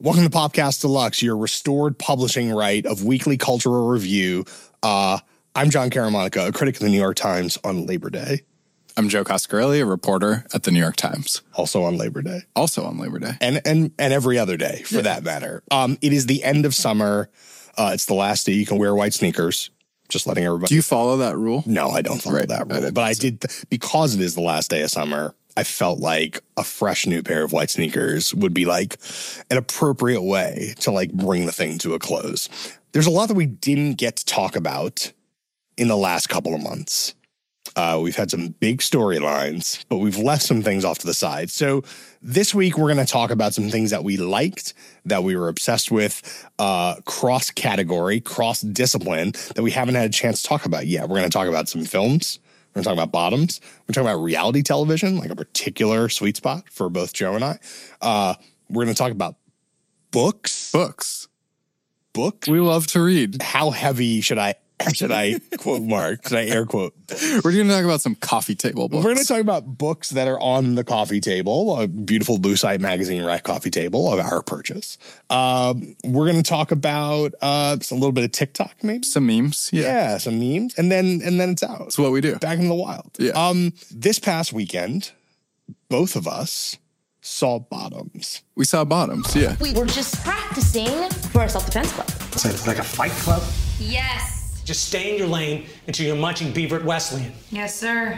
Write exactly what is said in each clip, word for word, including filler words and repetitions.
Welcome to Popcast Deluxe, your restored publishing right of weekly cultural review. Uh, I'm John Caramonica, a critic of the New York Times on Labor Day. I'm Joe Coscarelli, a reporter at the New York Times. Also on Labor Day. Also on Labor Day. And and and every other day, for yeah. that matter. Um, it is the end of summer. Uh, it's the last day you can wear white sneakers. Just letting everybody... Do you follow that rule? No, I don't follow right. that rule. I but I did, th- because it is the last day of summer, I felt like a fresh new pair of white sneakers would be like an appropriate way to like bring the thing to a close. There's a lot that we didn't get to talk about in the last couple of months. Uh, we've had some big storylines, but we've left some things off to the side. So this week, we're going to talk about some things that we liked, that we were obsessed with, uh, cross-category, cross-discipline, that we haven't had a chance to talk about yet. We're going to talk about some films. We're going to talk about bottoms. We're talking about reality television, like a particular sweet spot for both Joe and I. Uh, we're going to talk about books. Books. Books. We love to read. How heavy should I Should I quote mark? Should I air quote? We're going to talk about some coffee table books. We're going to talk about books that are on the coffee table, a beautiful Lucite magazine rack coffee table of our purchase. Um, we're going to talk about uh, a little bit of TikTok, maybe some memes. Yeah. yeah, some memes, and then and then it's out. That's what we do. Back in the wild. Yeah. Um, this past weekend, both of us saw Bottoms. We saw Bottoms. Yeah. We were just practicing for our self-defense club. So it's like a fight club. Yes. Just stay in your lane until you're munching beaver at Wesleyan. Yes, sir.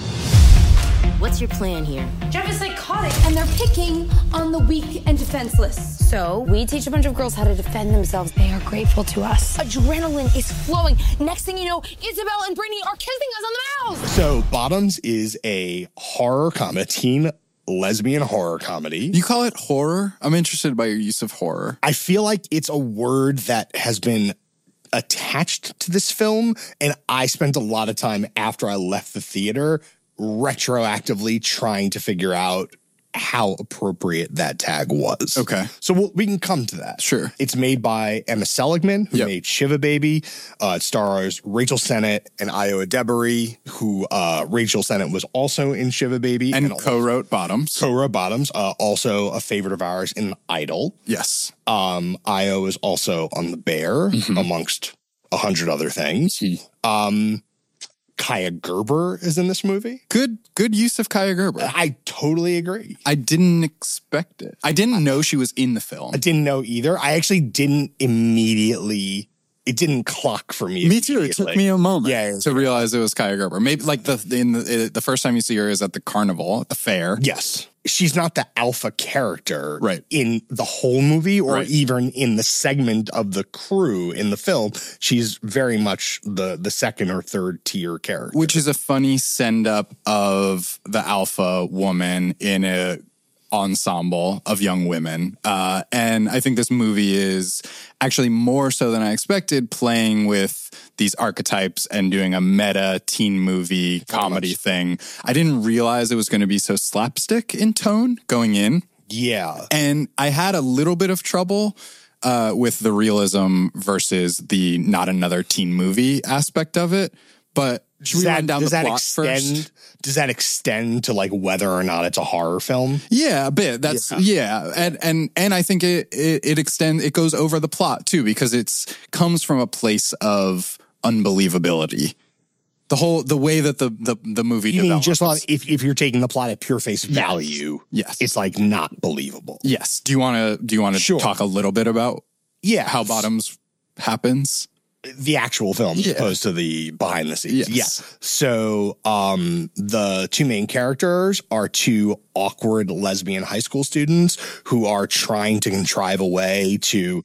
What's your plan here? Jeff is psychotic, and they're picking on the weak and defenseless. So, we teach a bunch of girls how to defend themselves. They are grateful to us. Adrenaline is flowing. Next thing you know, Isabel and Brittany are kissing us on the mouth. So, Bottoms is a horror comedy, teen lesbian horror comedy. You call it horror? I'm interested by your use of horror. I feel like it's a word that has been attached to this film, and I spent a lot of time after I left the theater retroactively trying to figure out how appropriate that tag was. Okay. So we'll, we can come to that. Sure. It's made by Emma Seligman, who yep. made Shiva Baby. Uh, it stars Rachel Sennett and Io Adebari, who uh, Rachel Sennett was also in Shiva Baby. And, and co-wrote Bottoms. Co-wrote Bottoms, uh, also a favorite of ours in Idol. Yes. Um, Io is also on The Bear, mm-hmm. amongst a hundred other things. Mm-hmm. Um, Kaya Gerber is in this movie. Good good use of Kaya Gerber. I totally agree. I didn't expect it. I didn't know she was in the film. I didn't know either. I actually didn't immediately... It didn't clock for me. Me too. It took me a moment yeah, yeah, to realize it was Kaya Gerber. Maybe like the in the, the first time you see her is at the carnival, at the fair. Yes. She's not the alpha character right. in the whole movie or right. even in the segment of the crew in the film. She's very much the, the second or third tier character. Which is a funny send up of the alpha woman in a ensemble of young women. Uh, and I think this movie is actually more so than I expected, playing with these archetypes and doing a meta teen movie comedy thing. I didn't realize it was going to be so slapstick in tone going in. Yeah. And I had a little bit of trouble uh, with the realism versus the not another teen movie aspect of it. But should we that, run down the plot extend, first? Does that extend to like whether or not it's a horror film? Yeah, a bit. That's yeah, yeah. and and and I think it it, it extends. It goes over the plot too because it's comes from a place of unbelievability. The whole the way that the the, the movie you develops. mean just on, if if you're taking the plot at pure face value, yes, it's like not believable. Yes. Do you want to do you want to sure. talk a little bit about yeah how Bottoms happens? The actual film yeah. as opposed to the behind the scenes. Yes. yes. So um, the two main characters are two awkward lesbian high school students who are trying to contrive a way to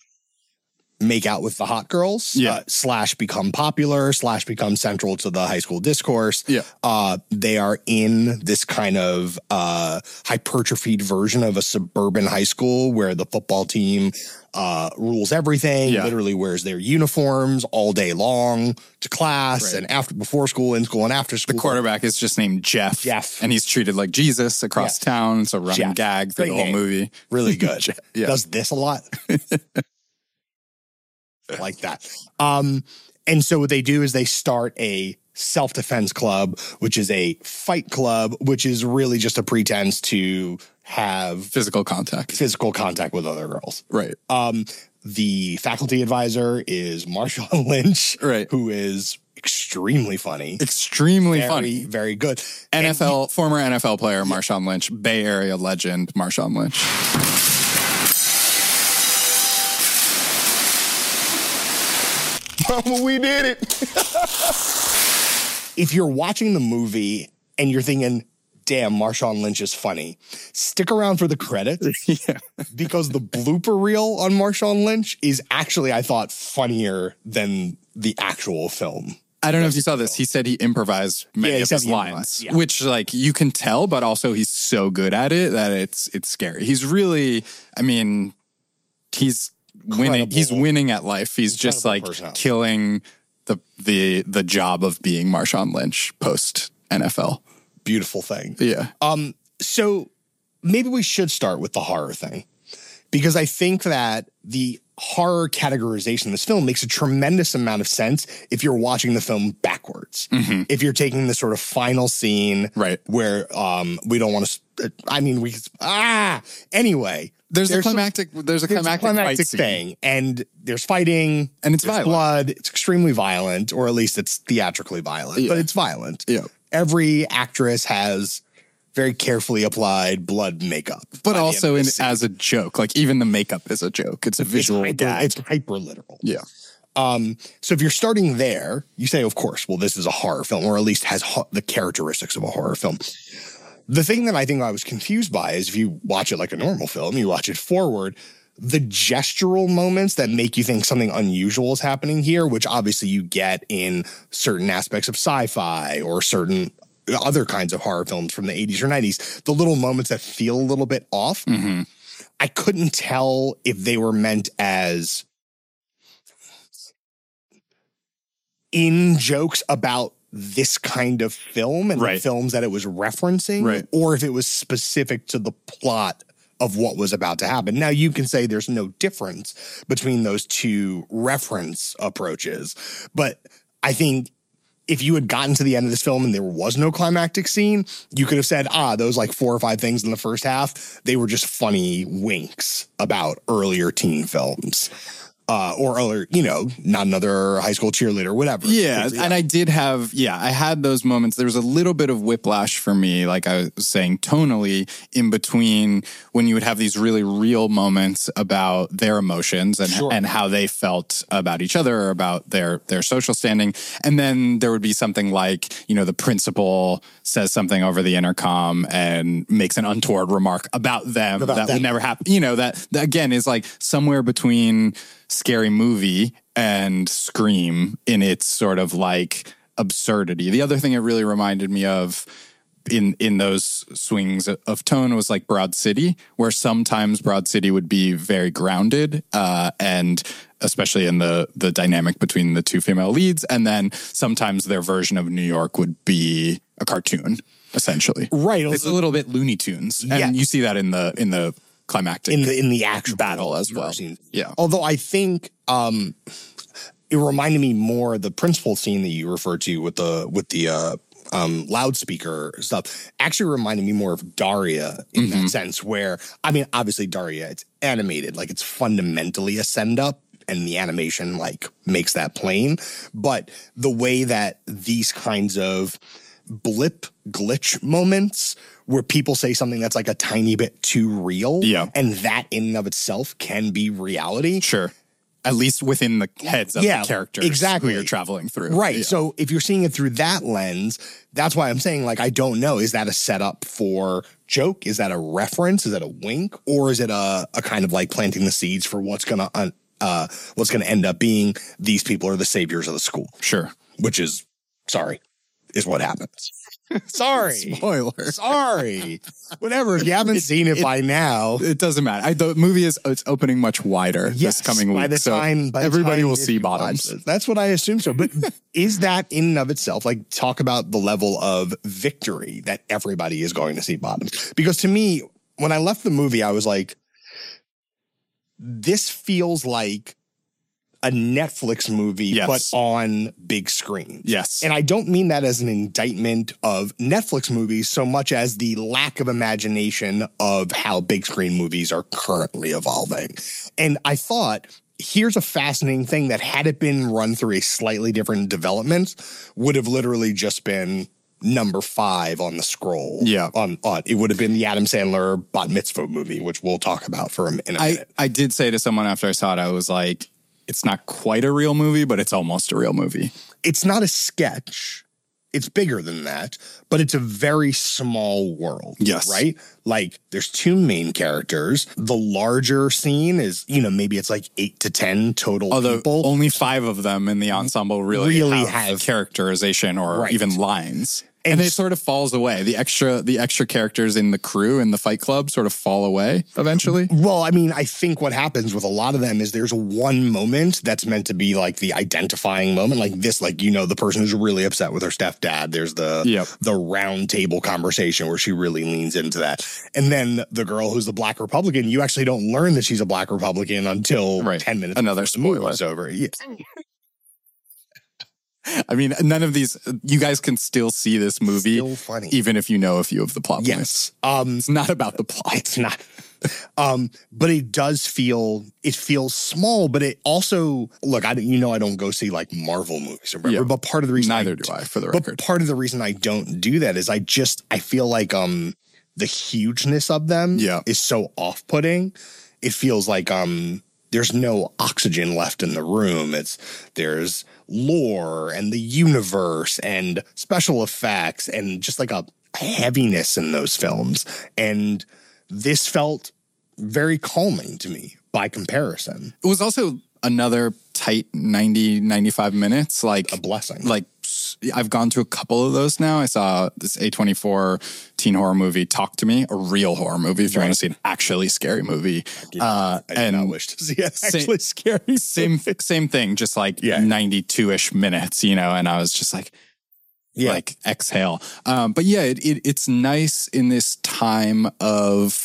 make out with the hot girls, yeah. uh, slash become popular, slash become central to the high school discourse. Yeah. Uh, they are in this kind of uh, hypertrophied version of a suburban high school where the football team uh, rules everything, yeah. literally wears their uniforms all day long to class right. and after, before school, in school, and after school. The quarterback is just named Jeff. Jeff. And he's treated like Jesus across yeah. town. It's a running Jeff. gag through Great the whole name. movie. Really good. yeah. Does this a lot. Like that. Um, and so what they do is they start a self-defense club, which is a fight club, which is really just a pretense to have Physical contact. physical contact with other girls. Right. Um, the faculty advisor is Marshawn Lynch, Right. who is extremely funny. Extremely very, funny. very good. N F L, And former N F L player Marshawn Lynch, Bay Area legend Marshawn Lynch. Mama, we did it. If you're watching the movie and you're thinking, damn, Marshawn Lynch is funny, stick around for the credits. Yeah. Because the blooper reel on Marshawn Lynch is actually, I thought, funnier than the actual film. I don't know if you saw this. He said he improvised many Yeah, he of said his he lines, improvised, yeah. which like you can tell, but also he's so good at it that it's it's scary. He's really, I mean, he's winning. Incredible. He's winning at life. He's just Incredible like personality. killing the the the job of being Marshawn Lynch post N F L. Beautiful thing. Yeah. Um, so maybe we should start with the horror thing, because I think that the horror categorization in this film makes a tremendous amount of sense if you're watching the film backwards. Mm-hmm. If you're taking the sort of final scene, Right. where um, we don't want to. I mean, we ah anyway. There's, a some- climactic. There's a There's climactic, a climactic fight scene. thing, and there's fighting, And it's there's violent. blood. It's extremely violent, or at least it's theatrically violent, Yeah. but it's violent. Yeah. Every actress has very carefully applied blood makeup, But by the end also of in, the scene. as a joke. Like even the makeup is a joke. It's a it's visual hyper, gag. it's hyper literal. Yeah. Um, so if you're starting there, you say, of course, well, this is a horror film, or at least has ho- the characteristics of a horror film. The thing that I think I was confused by is if you watch it like a normal film, you watch it forward, the gestural moments that make you think something unusual is happening here, which obviously you get in certain aspects of sci-fi or certain other kinds of horror films from the eighties or nineties, the little moments that feel a little bit off. Mm-hmm. I couldn't tell if they were meant as in jokes about this kind of film and Right. the films that it was referencing, Right. or if it was specific to the plot of what was about to happen. Now, you can say there's no difference between those two reference approaches, but I think if you had gotten to the end of this film and there was no climactic scene, you could have said, ah, those like four or five things in the first half, they were just funny winks about earlier teen films. Uh, or other, you know, not another high school cheerleader, whatever. Yeah, It's- and I did have, yeah, I had those moments. There was a little bit of whiplash for me, like I was saying, tonally, in between when you would have these really real moments about their emotions and Sure. and how they felt about each other or about their their social standing, and then there would be something like, you know, the principal says something over the intercom and makes an untoward remark about them About that them. would never happen. You know, that, that again is like somewhere between Scary Movie and Scream in its sort of like absurdity. The other thing it really reminded me of in in those swings of tone was like Broad City, where sometimes Broad City would be very grounded, uh, and especially in the the dynamic between the two female leads, and then sometimes their version of New York would be a cartoon, essentially. Right. It's a little bit Looney Tunes, and Yeah. you see that in the in the climactic in the in the actual battle as well. scene. Yeah. Although I think um, it reminded me more the principal scene that you referred to with the with the uh, um, loudspeaker stuff actually reminded me more of Daria in Mm-hmm. that sense. Where I mean, obviously Daria, it's animated, like it's fundamentally a send up. And the animation like makes that plain. But the way that these kinds of blip glitch moments where people say something that's like a tiny bit too real. Yeah. And that in and of itself can be reality. Sure. At least within the heads of Yeah, the characters exactly. who you're traveling through. Right. Yeah. So if you're seeing it through that lens, that's why I'm saying, like, I don't know. Is that a setup for joke? Is that a reference? Is that a wink? Or is it a, a kind of like planting the seeds for what's going to, uh, what's going to end up being these people are the saviors of the school, Sure. which is, sorry, is what happens. Sorry. Spoiler. Sorry. Whatever. If you haven't seen it, it- by now, It doesn't matter. I, the movie is it's opening much wider yes, this coming by week. the so time, by the everybody time will if see you bottoms. watch this. That's what I assume so. But is that in and of itself, like, talk about the level of victory that everybody is going to see bottoms? Because to me, when I left the movie, I was like, this feels like a Netflix movie, Yes. but on big screen. Yes. And I don't mean that as an indictment of Netflix movies so much as the lack of imagination of how big screen movies are currently evolving. And I thought, here's a fascinating thing that had it been run through a slightly different development, would have literally just been number five on the scroll. Yeah. On, on it would have been the Adam Sandler Bat Mitzvah movie, which we'll talk about for a, in a I, minute. I did say to someone after I saw it, I was like, it's not quite a real movie, but it's almost a real movie. It's not a sketch. It's bigger than that, but it's a very small world. Yes. Right? Like, there's two main characters. The larger scene is, you know, maybe it's like eight to ten total Although people. only five of them in the ensemble really, Really have, have- characterization or Right. even lines. And And, it s- sort of falls away. The extra the extra characters in the crew in the Fight Club sort of fall away eventually. Well, I mean, I think what happens with a lot of them is there's one moment that's meant to be like the identifying moment, like this, like, you know, the person who's really upset with her stepdad. There's the Yep. the round table conversation where she really leans into that. And then the girl who's the Black Republican, you actually don't learn that she's a Black Republican until Right. ten minutes Another before the movie spoiler. is over. Yeah. I mean, none of these, you guys can still see this movie, Still funny. even if you know a few of the plot points. Yes. Um, It's not about the plot. It's not. Um, but it does feel, it feels small, but it also, look, I, you know, I don't go see like Marvel movies or whatever, Yeah. but part of the reason Neither do I, for the but record. part of the reason I don't do that is I just, I feel like, um, the hugeness of them Yeah. is so off-putting. It feels like, um, there's no oxygen left in the room. It's, there's lore and the universe and special effects and just like a heaviness in those films. And this felt very calming to me by comparison. It was also another tight ninety, ninety-five minutes. Like A blessing. Like s- I've gone to a couple of those now. I saw this A twenty-four teen horror movie, Talk to Me, a real horror movie. If you want to see an actually scary movie. Uh, I did and not wish to see it. same- Actually scary. same, same thing, just like Yeah. ninety-two-ish minutes, you know, and I was just like, Yeah. like exhale. Um, but yeah, it, it, it's nice in this time of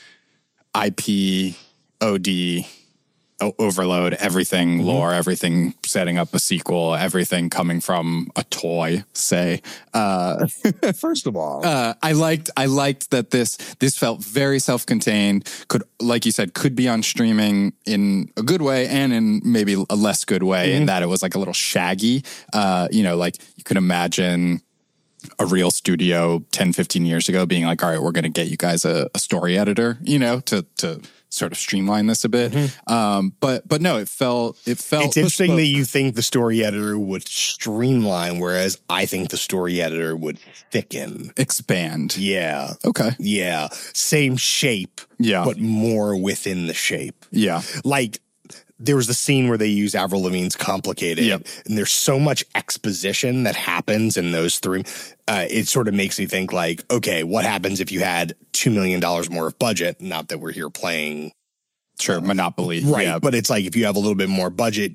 I P, O D, o- overload, everything Mm-hmm. lore, everything setting up a sequel, everything coming from a toy, say. Uh, First of all, uh, I liked, I liked that this, this felt very self-contained, could, like you said, could be on streaming in a good way and in maybe a less good way, Mm-hmm. in that it was like a little shaggy. Uh, you know, like you could imagine a real studio ten, fifteen years ago being like, all right, we're going to get you guys a, a story editor, you know, to, to sort of streamline this a bit. Um, but, but no, it felt, it felt, Mm-hmm. it's interesting bespoke. that you think the story editor would streamline, whereas I think the story editor would thicken. expand. Yeah. Okay. Yeah. Same shape, Yeah. but more within the shape. Yeah. Like, there was the scene where they use Avril Lavigne's Complicated, Yep. and there's so much exposition that happens in those three. Uh, it sort of makes me think like, okay, what happens if you had two million dollars more of budget? Not that we're here playing. Sure. Monopoly. Right. Yeah. But it's like, if you have a little bit more budget,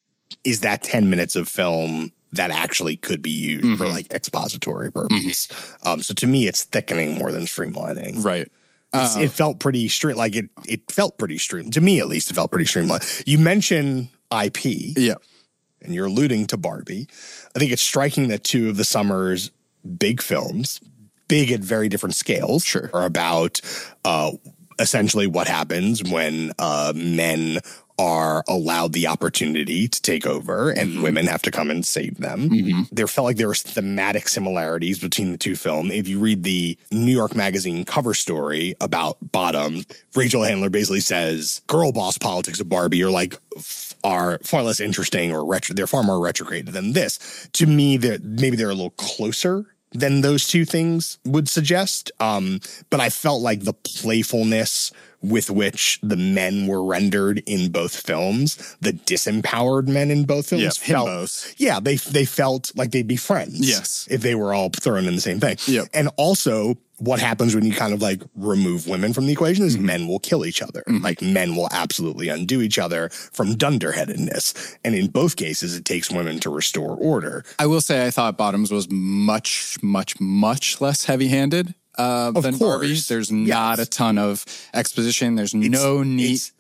is that ten minutes of film that actually could be used for like expository purpose? Um, so to me, it's thickening more than streamlining. right. It's- it felt pretty stream, like it, it felt pretty stream to me, at least it felt pretty streamlined. You mentioned I P Yeah. and you're alluding to Barbie. I think it's striking that two of the summer's big films, big at very different scales, Sure. are about uh, essentially what happens when uh, men are allowed the opportunity to take over and Mm-hmm. women have to come and save them. There felt like there were thematic similarities between the two films. If you read the New York Magazine cover story about Bottom, Rachel Handler basically says girl boss politics of Barbie are like f- are far less interesting or retro. They're far more retrograde than this. To me, they're maybe they're a little closer than those two things would suggest. Um, but I felt like the playfulness with which the men were rendered in both films, the disempowered men in both films, Yeah, felt, himbos. yeah, they they felt like they'd be friends. Yes. if they were all thrown in the same thing. Yep. And also, what happens when you kind of like remove women from the equation Mm-hmm. is men will kill each other. Like men will absolutely undo each other from dunderheadedness. And in both cases, it takes women to restore order. I will say I thought Bottoms was much, much, much less heavy-handed uh, Of than course. Barbie. There's Yes. not a ton of exposition. There's no neat it's-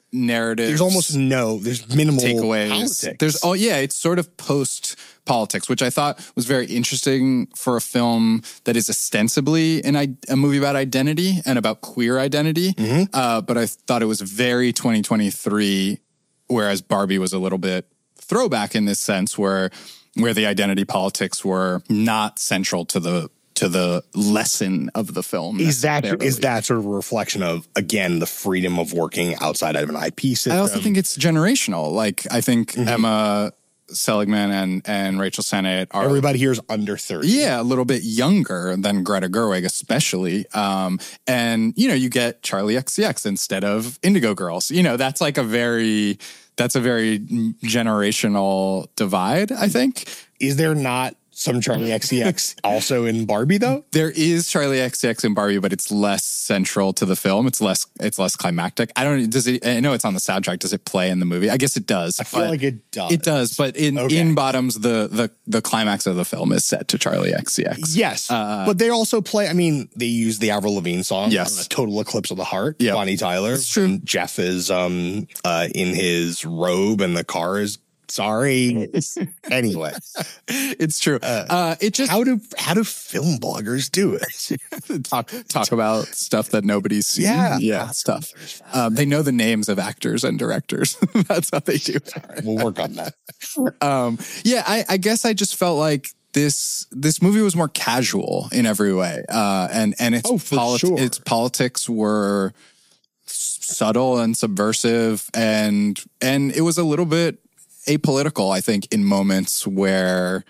narrative. There's almost no, there's minimal takeaways. politics. There's oh yeah, it's sort of post politics, which I thought was very interesting for a film that is ostensibly an, a movie about identity and about queer identity. Mm-hmm. Uh, but I thought it was very twenty twenty-three, whereas Barbie was a little bit throwback in this sense, where where the identity politics were not central to the to the lesson of the film. Is that is that sort of a reflection of, again, the freedom of working outside of an I P system? I also think it's generational. Like, I think mm-hmm. Emma Seligman and, and Rachel Sennett are... Everybody here is under thirty. Yeah, a little bit younger than Greta Gerwig, especially. Um, and, you know, you get Charlie X C X instead of Indigo Girls. You know, that's like a very... That's a very generational divide, I think. Is there not some Charlie X C X also in Barbie, though? There is Charlie X C X in Barbie, but it's less central to the film. It's less it's less climactic. I don't does it I know it's on the soundtrack. Does it play in the movie? I guess it does. I feel like it does. It does, but in, okay. in Bottoms, the, the the climax of the film is set to Charlie X C X. Yes. Uh, but they also play, I mean, they use the Avril Lavigne song. Yes. Total Eclipse of the Heart. Yep. Bonnie Tyler. It's true. And Jeff is um uh in his robe and the car is sorry. Anyway, it's true. Uh, uh, it just how do how do film bloggers do it? talk talk about stuff that nobody's seen. Yeah, yeah, stuff. Um, they know the names of actors and directors. That's how they do it. We'll work on that. um, yeah, I, I guess I just felt like this this movie was more casual in every way, uh, and and its oh, for politi- sure. its politics were subtle and subversive, and and it was a little bit apolitical, I think, in moments where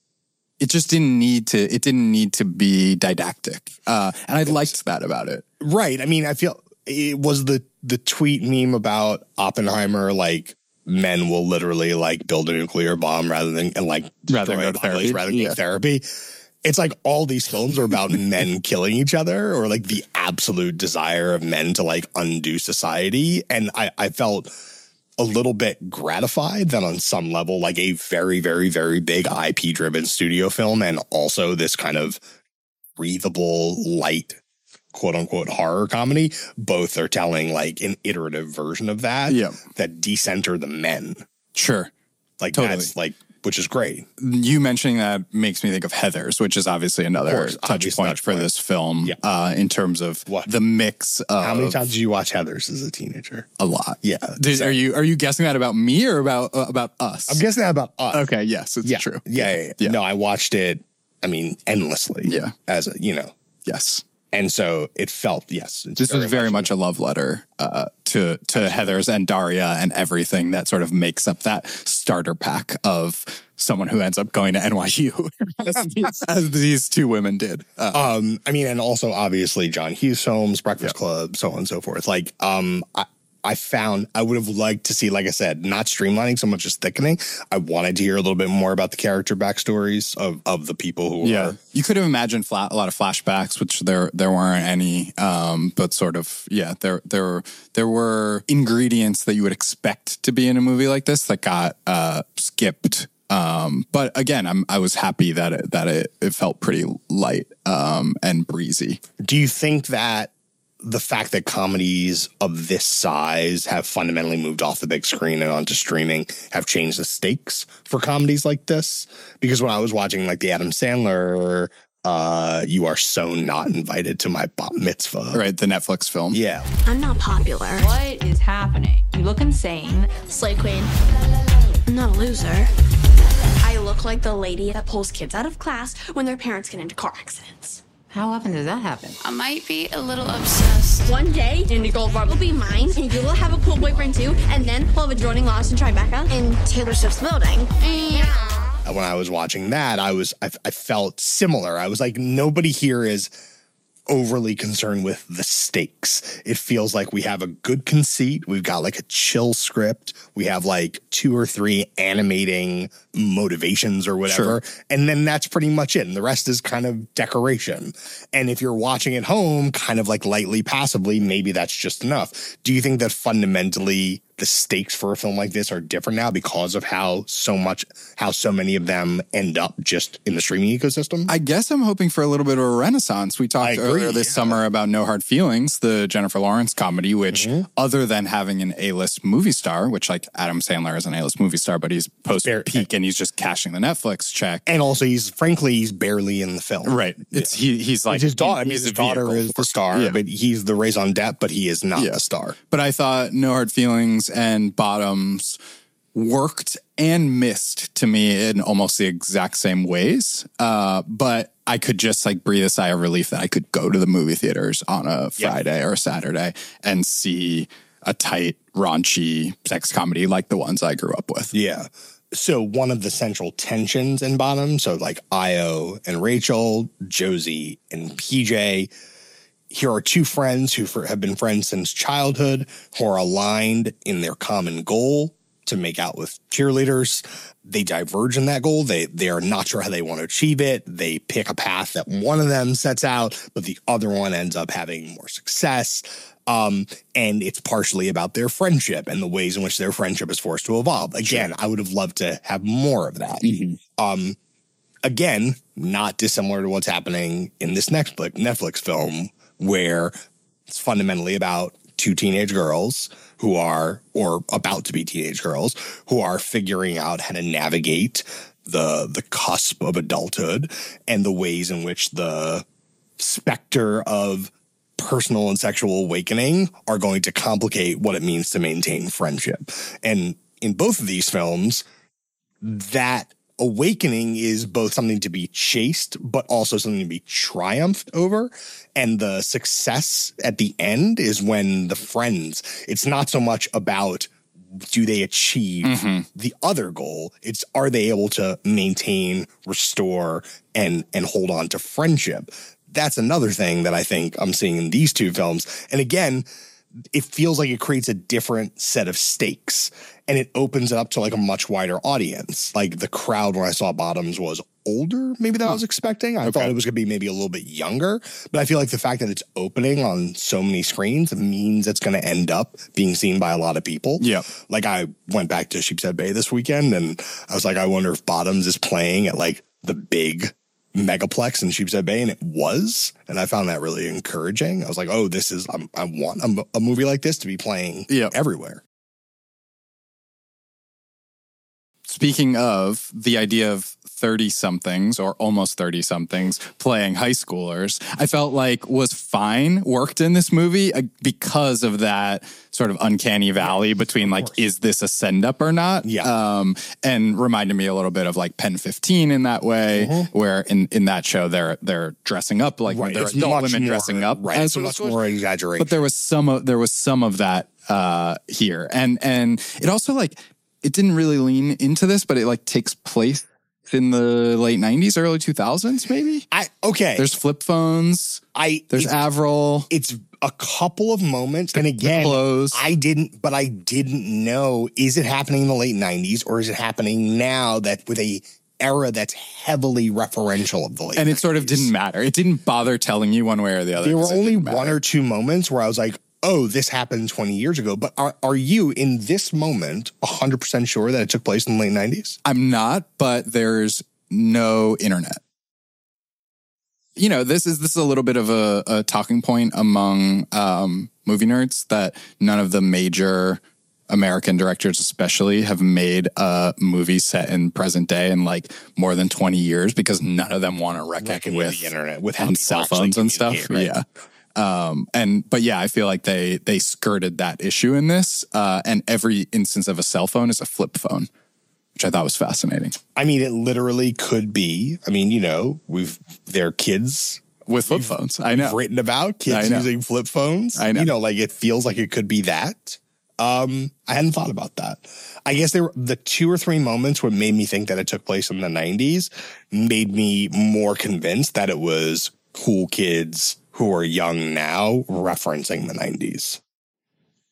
it just didn't need to, it didn't need to be didactic. Uh, and I liked that about it. Right. I mean, I feel it was the, the tweet meme about Oppenheimer, like, men will literally like build a nuclear bomb rather than and like rather than go to therapy. rather than yeah. therapy. It's like all these films are about men killing each other, or like the absolute desire of men to like undo society. And I, I felt a little bit gratified that on some level, like a very, very, very big I P driven studio film, and also this kind of breathable, light, quote unquote horror comedy, both are telling like an iterative version of that, yeah. that decenter the men. Sure. Like totally. That's like, which is great. You mentioning that makes me think of Heathers, which is obviously another course, touch obvious point touch for point. this film, Yeah. uh, in terms of What? the mix of... How many times did you watch Heathers as a teenager? A lot. Yeah. Did, are you are you guessing that about me or about uh, about us? I'm guessing that about us. Okay, yes, it's yeah. true. Yeah, yeah, yeah. Yeah. No, I watched it, I mean, endlessly. Yeah. As a, you know. Yes. And so it felt, yes. it's This was very much a love letter uh, to to Heathers and Daria and everything that sort of makes up that starter pack of someone who ends up going to N Y U, as, these, as these two women did. Uh, Um, I mean, and also obviously John Hughes films, Breakfast Yeah. Club, so on and so forth. Like, um, I, I found I would have liked to see, like I said, not streamlining so much as thickening. I wanted to hear a little bit more about the character backstories of, of the people who yeah, are. you could have imagined flat, a lot of flashbacks, which there there weren't any. Um, but sort of, yeah, there there there were ingredients that you would expect to be in a movie like this that got uh, skipped. Um, but again, I'm I was happy that it that it, it felt pretty light um, and breezy. Do you think that the fact that comedies of this size have fundamentally moved off the big screen and onto streaming have changed the stakes for comedies like this? Because when I was watching like the Adam Sandler, uh, You Are So Not Invited to My Bat Mitzvah. Right, the Netflix film. Yeah. I'm not popular. What is happening? You look insane. Slay queen. I'm not a loser. I look like the lady that pulls kids out of class when their parents get into car accidents. How often does that happen? I might be a little obsessed. One day, Andy Goldfarb will be mine, and you will have a cool boyfriend too, and then we'll have a joining Lost in Tribeca in Taylor Swift's building. Yeah. When I was watching that, I was I, I felt similar. I was like, nobody here is overly concerned with the stakes. It feels like we have a good conceit. We've got like a chill script. We have like two or three animating motivations or whatever. Sure. And then that's pretty much it. And the rest is kind of decoration. And if you're watching at home, kind of like lightly, passively, maybe that's just enough. Do you think that fundamentally the stakes for a film like this are different now because of how so much, how so many of them end up just in the streaming ecosystem? I guess I'm hoping for a little bit of a renaissance. We talked agree, earlier this yeah. summer about No Hard Feelings, the Jennifer Lawrence comedy, which Mm-hmm. other than having an A-list movie star, which like Adam Sandler is an A-list movie star, but he's post-peak and he's just cashing the Netflix check. And also, he's frankly, he's barely in the film. Right. It's he. He's like It's his daughter. I mean, he's his a daughter vehicle is for- the star, Yeah. but he's the raison d'etre, but he is not Yeah. the star. But I thought No Hard Feelings and Bottoms worked and missed to me in almost the exact same ways. Uh, but I could just like breathe a sigh of relief that I could go to the movie theaters on a Friday or a Saturday and see a tight, raunchy sex comedy like the ones I grew up with. Yeah. So one of the central tensions in Bottom, so like Io and Rachel, Josie and P J, here are two friends who for, have been friends since childhood, who are aligned in their common goal to make out with cheerleaders. They diverge in that goal. They they are not sure how they want to achieve it. They pick a path that one of them sets out, but the other one ends up having more success. Um, and it's partially about their friendship and the ways in which their friendship is forced to evolve. Again, I would have loved to have more of that. Mm-hmm. Um, again, not dissimilar to what's happening in this Netflix, Netflix film, where it's fundamentally about two teenage girls who are, or about to be teenage girls, who are figuring out how to navigate the the cusp of adulthood and the ways in which the specter of personal and sexual awakening are going to complicate what it means to maintain friendship. And in both of these films, that awakening is both something to be chased, but also something to be triumphed over. And the success at the end is when the friends, it's not so much about do they achieve Mm-hmm. the other goal? It's are they able to maintain, restore, and and hold on to friendship? That's another thing that I think I'm seeing in these two films. And again, it feels like it creates a different set of stakes and it opens it up to like a much wider audience. Like the crowd when I saw Bottoms was older, maybe than I was expecting. I Okay. thought it was going to be maybe a little bit younger, but I feel like the fact that it's opening on so many screens means it's going to end up being seen by a lot of people. Yeah. Like I went back to Sheepshead Bay this weekend and I was like, I wonder if Bottoms is playing at like the big megaplex in Sheepshead Bay, and it was, and I found that really encouraging. I was like, oh, this is, I'm, I want a, a movie like this to be playing Yeah. everywhere. Speaking of the idea of thirty-somethings or almost thirty-somethings playing high schoolers, I felt like was fine, worked in this movie uh, because of that sort of uncanny valley between like, is this a send-up or not? Yeah. Um, and reminded me a little bit of like Pen fifteen in that way, Mm-hmm. where in, in that show they're they're dressing up like Right. they're It's adult much women more- dressing up. right. as It's much more exaggeration. But there was some of there was some of that uh, here, and and it also like it didn't really lean into this, but it like takes place in the late nineties, early two thousands, maybe. I, okay. There's flip phones. I, There's it's, Avril. it's a couple of moments. And again, clothes. I didn't, but I didn't know, is it happening in the late nineties or is it happening now that with a era that's heavily referential of the late And it sort of nineties? didn't matter. It didn't bother telling you one way or the other. There were 'cause it only didn't one matter. or two moments where I was like, oh, this happened twenty years ago. But are, are you in this moment one hundred percent sure that it took place in the late nineties? I'm not, but there's no internet. You know, this is this is a little bit of a, a talking point among um, movie nerds that none of the major American directors, especially, have made a movie set in present day in like more than twenty years because none of them want to reckon, Reckon with, with the internet, with how and people cell actually phones and stuff. communicate, right? Yeah. Um, and but yeah, I feel like they they skirted that issue in this, uh, and every instance of a cell phone is a flip phone, which I thought was fascinating. I mean, it literally could be. I mean, you know, we've they're kids With flip phones, I know. written about kids I know. using flip phones. I know. You know, like it feels like it could be that. Um, I hadn't thought about that. I guess there were the two or three moments what made me think that it took place in the nineties made me more convinced that it was cool kids who are young now referencing the nineties.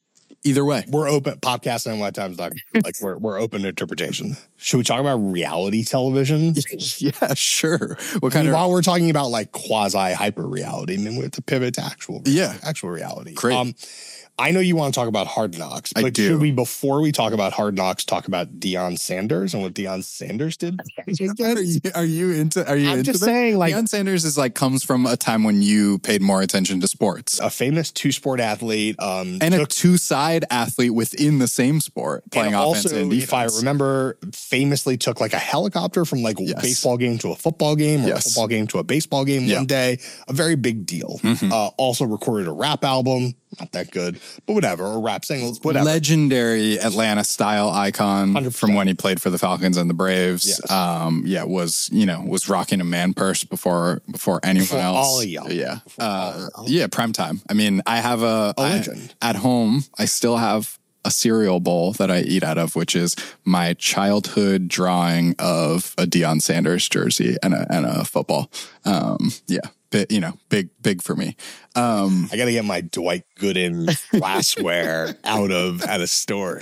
Either way. We're open, podcast and times like we're we're open to interpretation. Should we talk about reality television? Yeah, sure. What I kind mean, of while we're talking about like quasi hyper reality, I mean we have to pivot to actual Yeah. actual reality. Great. Um, I know you want to talk about Hard Knocks, I but do. should we, before we talk about Hard Knocks, talk about Deion Sanders and what Deion Sanders did? Are you, are you into? Are you I'm into just that? saying, like- Deion Sanders is like comes from a time when you paid more attention to sports, A famous two-sport athlete, um, and a took- two-side athlete within the same sport, playing and offense also, and defense. if I remember, famously took like a helicopter from like a Yes. baseball game to a football game, or Yes. a football game to a baseball game Yeah. one day. A very big deal. Mm-hmm. Uh, also recorded a rap album, not that good, but whatever, or rap singles, whatever. Legendary Atlanta style icon one hundred percent. from when he played for the Falcons and the Braves. Yes. Um, yeah, was you know was rocking a man purse before before anyone Before else. all of y'all. Yeah, Before uh, all of y'all. yeah, prime time. I mean, I have a, A I- legend. at home. I still have a cereal bowl that I eat out of, which is my childhood drawing of a Deion Sanders jersey and a and a football. Um, yeah, bi- you know, big big for me. Um, I got to get my Dwight Gooden glassware out of at a store.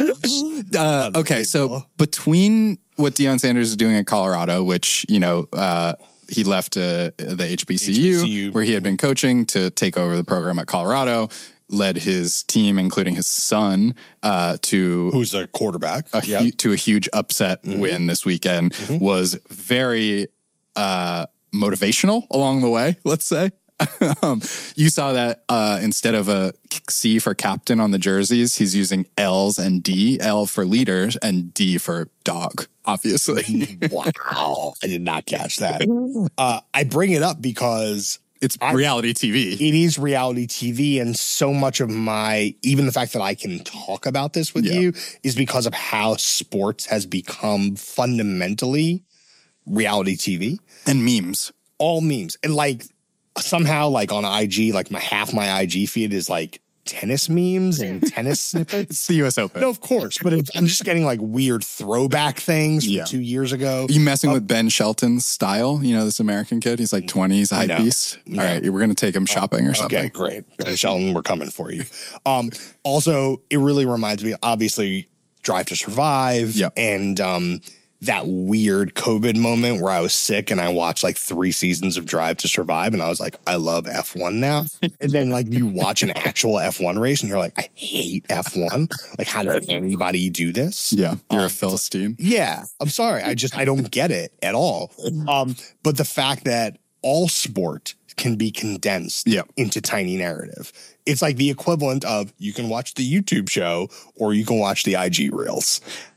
Uh, okay, so between what Deion Sanders is doing at Colorado, which, you know, uh, he left uh, the H B C U, H B C U. where he had been coaching, to take over the program at Colorado, led his team, including his son, uh, to Who's the quarterback? a Yep. hu- to a huge upset Mm-hmm. win this weekend, was very uh, motivational along the way, let's say. um, you saw that uh, instead of a C for captain on the jerseys, he's using L's and D, L for leaders and D for dog, obviously. Wow. I did not catch that. Uh, I bring it up because It's I- reality T V. it is reality T V, and so much of my, even the fact that I can talk about this with Yeah. you is because of how sports has become fundamentally reality T V. And memes. All memes. And like somehow like on I G, like my half my I G feed is like tennis memes and tennis snippets. It's the U S Open. No, of course, but it's, I'm just getting like weird throwback things from Yeah. two years ago. Are you messing with Ben Shelton's style? You know, this American kid? He's like twenty, he's a hype No. beast. No. All right, we're going to take him shopping or something. Okay, great. Ben Shelton, we're coming for you. Um, also, it really reminds me, obviously, Drive to Survive Yep. and um, that weird COVID moment where I was sick and I watched like three seasons of Drive to Survive and I was like, I love F one now. And then like you watch an actual F one race and you're like, I hate F one. Like, how does anybody do this? Yeah, you're Um, a Philistine. Yeah, I'm sorry. I just I don't get it at all. Um, but the fact that all sport can be condensed Yep. into tiny narrative. It's like the equivalent of you can watch the YouTube show or you can watch the I G reels.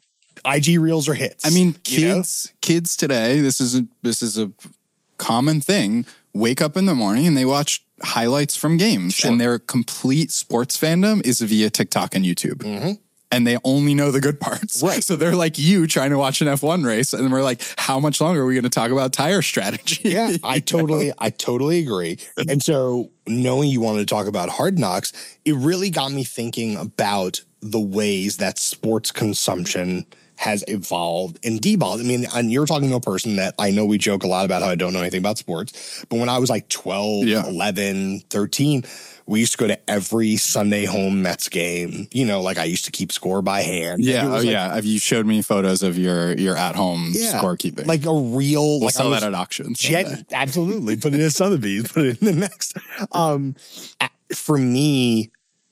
I G reels are hits. I mean, you know? kids, kids today, this is a, this is a common thing. Wake up in the morning and they watch highlights from games, Sure. and their complete sports fandom is via TikTok and YouTube. Mm-hmm. And they only know the good parts. Right. So they're like you trying to watch an F one race, and we're like, how much longer are we going to talk about tire strategy? Yeah, I totally, I totally agree. And so knowing you wanted to talk about Hard Knocks, it really got me thinking about the ways that sports consumption has evolved and devolved. I mean, and you're talking to a person that I know we joke a lot about how I don't know anything about sports, but when I was like twelve, Yeah. eleven, thirteen, we used to go to every Sunday home Mets game. You know, like I used to keep score by hand. Like, Yeah, it oh was like- yeah. Have you showed me photos of your your at home Yeah, scorekeeping? like a real. we'll like I sell was- that at auctions. Jet, absolutely. Put it in Sotheby's, put it in the next. Um, a- for me,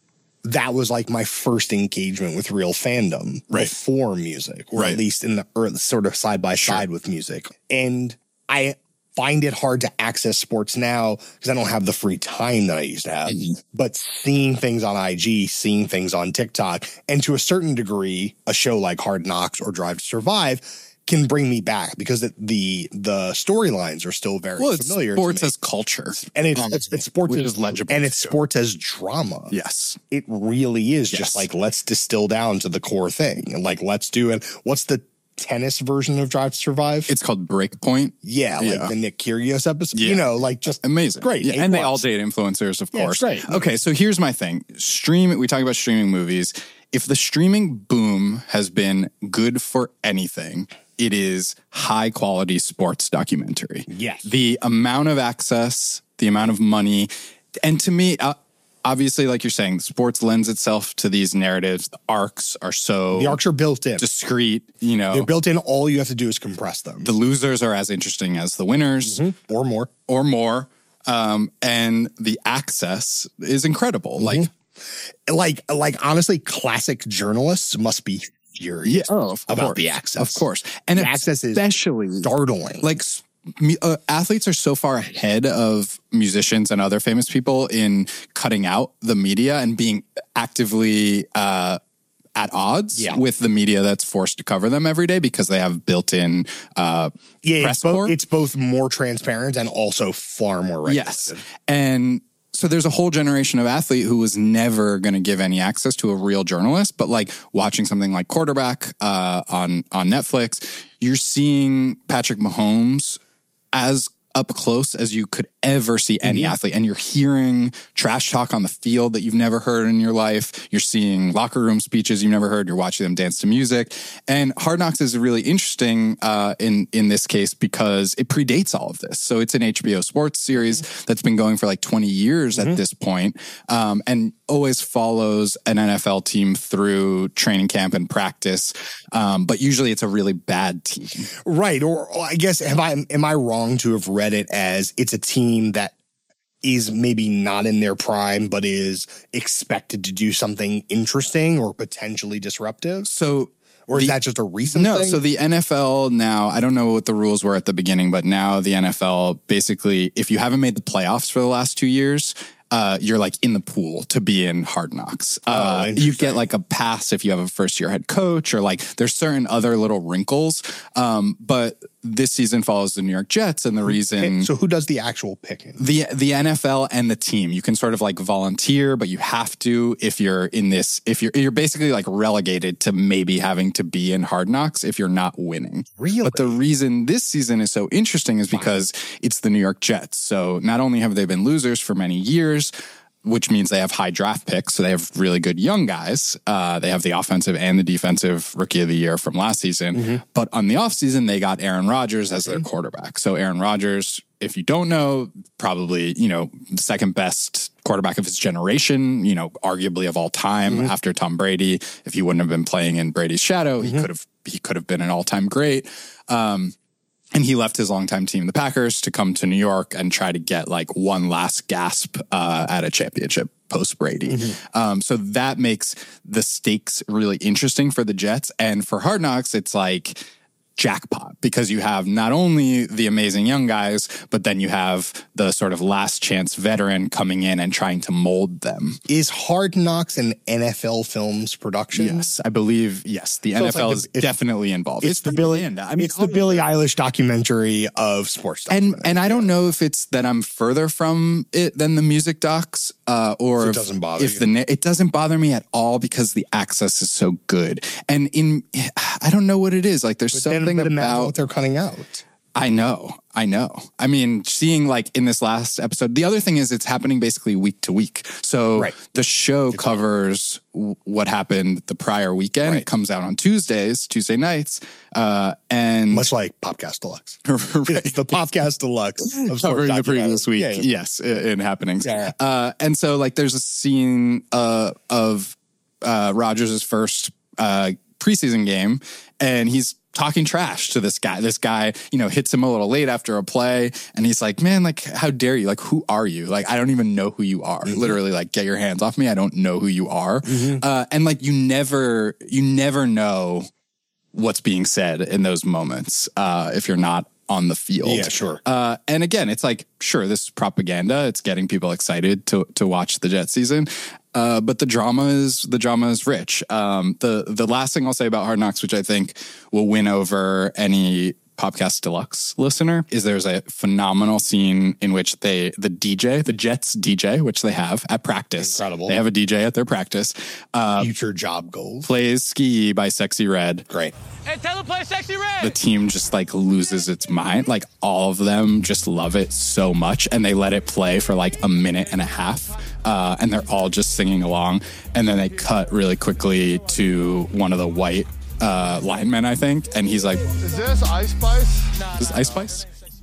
that was like my first engagement with real fandom Right. before music, or Right. at least in the or sort of side by side with music. And I find it hard to access sports now because I don't have the free time that I used to have. But seeing things on I G, seeing things on TikTok, and to a certain degree, a show like Hard Knocks or Drive to Survive can bring me back because it, the the storylines are still very Well, it's familiar. sports to me. as culture. and it's, it's, it's sports which as, is legible and it's too. sports as drama. Yes. It really is Yes. just like, let's distill down to the core thing. And like, let's do it. What's the tennis version of Drive to Survive? It's called Breakpoint. yeah, like yeah. the Nick Kyrgios episode. Yeah. You know, like just Amazing. Great. Yeah, A and they plus. all date influencers, of Yeah, course. it's great. Okay, so here's my thing. Stream, we talk about streaming movies. If the streaming boom has been good for anything, it is high quality sports documentary. Yes. The amount of access, the amount of money, and to me, uh, obviously, like you're saying, sports lends itself to these narratives. The arcs are so The arcs are built in. discreet, you know. They're built in. All you have to do is compress them. The losers are as interesting as the winners. Mm-hmm. Or more. Or more. Um, and the access is incredible. Mm-hmm. Like, Like, like honestly, classic journalists must be furious yeah, oh, of about course, the access. Of course. And the access is especially startling. Like, me- uh, athletes are so far ahead of musicians and other famous people in cutting out the media and being actively uh, at odds Yeah. with the media that's forced to cover them every day because they have built-in uh, yeah, press it's both, corps. it's both more transparent and also far more regulated. Yes. And so there's a whole generation of athlete who was never going to give any access to a real journalist, but like watching something like Quarterback uh, on, on Netflix, you're seeing Patrick Mahomes as up close as you could ever see any Mm-hmm. athlete. And you're hearing trash talk on the field that you've never heard in your life. You're seeing locker room speeches you've never heard. You're watching them dance to music. And Hard Knocks is really interesting uh, in, in this case because it predates all of this. So it's an H B O sports series mm-hmm. that's been going for like twenty years mm-hmm. at this point, um, and always follows an N F L team through training camp and practice. Um, but usually it's a really bad team. Right. Or, or I guess, have I, am I wrong to have read it as it's a team that is maybe not in their prime, but is expected to do something interesting or potentially disruptive? So, or is the, that just a recent no, thing? so the N F L now, I don't know what the rules were at the beginning, but now the N F L basically, if you haven't made the playoffs for the last two years, Uh, you're like in the pool to be in Hard Knocks. Uh, oh, you get like a pass if you have a first year head coach, or like there's certain other little wrinkles. Um, but this season follows the New York Jets, and the reason. So who does the actual picking? The the N F L and the team. You can sort of like volunteer, but you have to if you're in this. If you're you're basically like relegated to maybe having to be in Hard Knocks if you're not winning. Really? But the reason this season is so interesting is because it's the New York Jets. So not only have they been losers for many years, which means they have high draft picks. So they have really good young guys. Uh, they have the offensive and the defensive rookie of the year from last season. Mm-hmm. But on the offseason, they got Aaron Rodgers as their quarterback. So Aaron Rodgers, if you don't know, probably, you know, the second best quarterback of his generation, you know, arguably of all time mm-hmm. after Tom Brady. If he wouldn't have been playing in Brady's shadow, mm-hmm. he could have, he could have been an all-time great. Um, And he left his longtime team, the Packers, to come to New York and try to get like one last gasp uh, at a championship post Brady. Mm-hmm. Um, so that makes the stakes really interesting for the Jets. And for Hard Knocks, it's like jackpot because you have not only the amazing young guys, but then you have the sort of last chance veteran coming in and trying to mold them. Is Hard Knocks an N F L Films production? Yes, I believe, yes. The so N F L like is the, definitely involved. It's, it's the Billy, I mean, it's the Billie Eilish documentary of sports. And and I don't know if it's that I'm further from it than the music docs, uh, or so it if, doesn't bother if you. the it doesn't bother me at all because the access is so good. And in I don't know what it is. Like there's but something then, but about what they're cutting out. I know, I know. I mean, seeing like in this last episode, the other thing is it's happening basically week to week. So right. the show it's covers w- what happened the prior weekend. Right. It comes out on Tuesdays, Tuesday nights. Uh, and much like Popcast Deluxe. right. It's the Popcast Deluxe of covering the previous week. Yeah, yeah. Yes, in, in happenings. Yeah. Uh, and so like there's a scene uh, of uh, Rodgers' first uh, preseason game, and he's talking trash to this guy. This guy, you know, hits him a little late after a play, and he's like, man, like, how dare you? Like, who are you? Like, I don't even know who you are. Mm-hmm. Literally, like, get your hands off me. I don't know who you are. Mm-hmm. Uh, and like, you never, you never know what's being said in those moments uh, if you're not on the field. Yeah, sure. Uh, and again, it's like, sure, this is propaganda. It's getting people excited to to watch the Jet season. Uh, but the drama is the drama is rich. Um, the the last thing I'll say about Hard Knocks, which I think will win over any Popcast Deluxe listener, is there's a phenomenal scene in which they the D J, the Jets D J, which they have at practice. Incredible. They have a D J at their practice. Uh, Future job goals. Plays Ski by Sexy Red. Great. Hey, tell them play Sexy Red. The team just like loses its mind. Like all of them just love it so much, and they let it play for like a minute and a half. Uh, and they're all just singing along. And then they cut really quickly to one of the white uh, linemen, I think. And he's like, is this Ice Spice? Is this Ice Spice?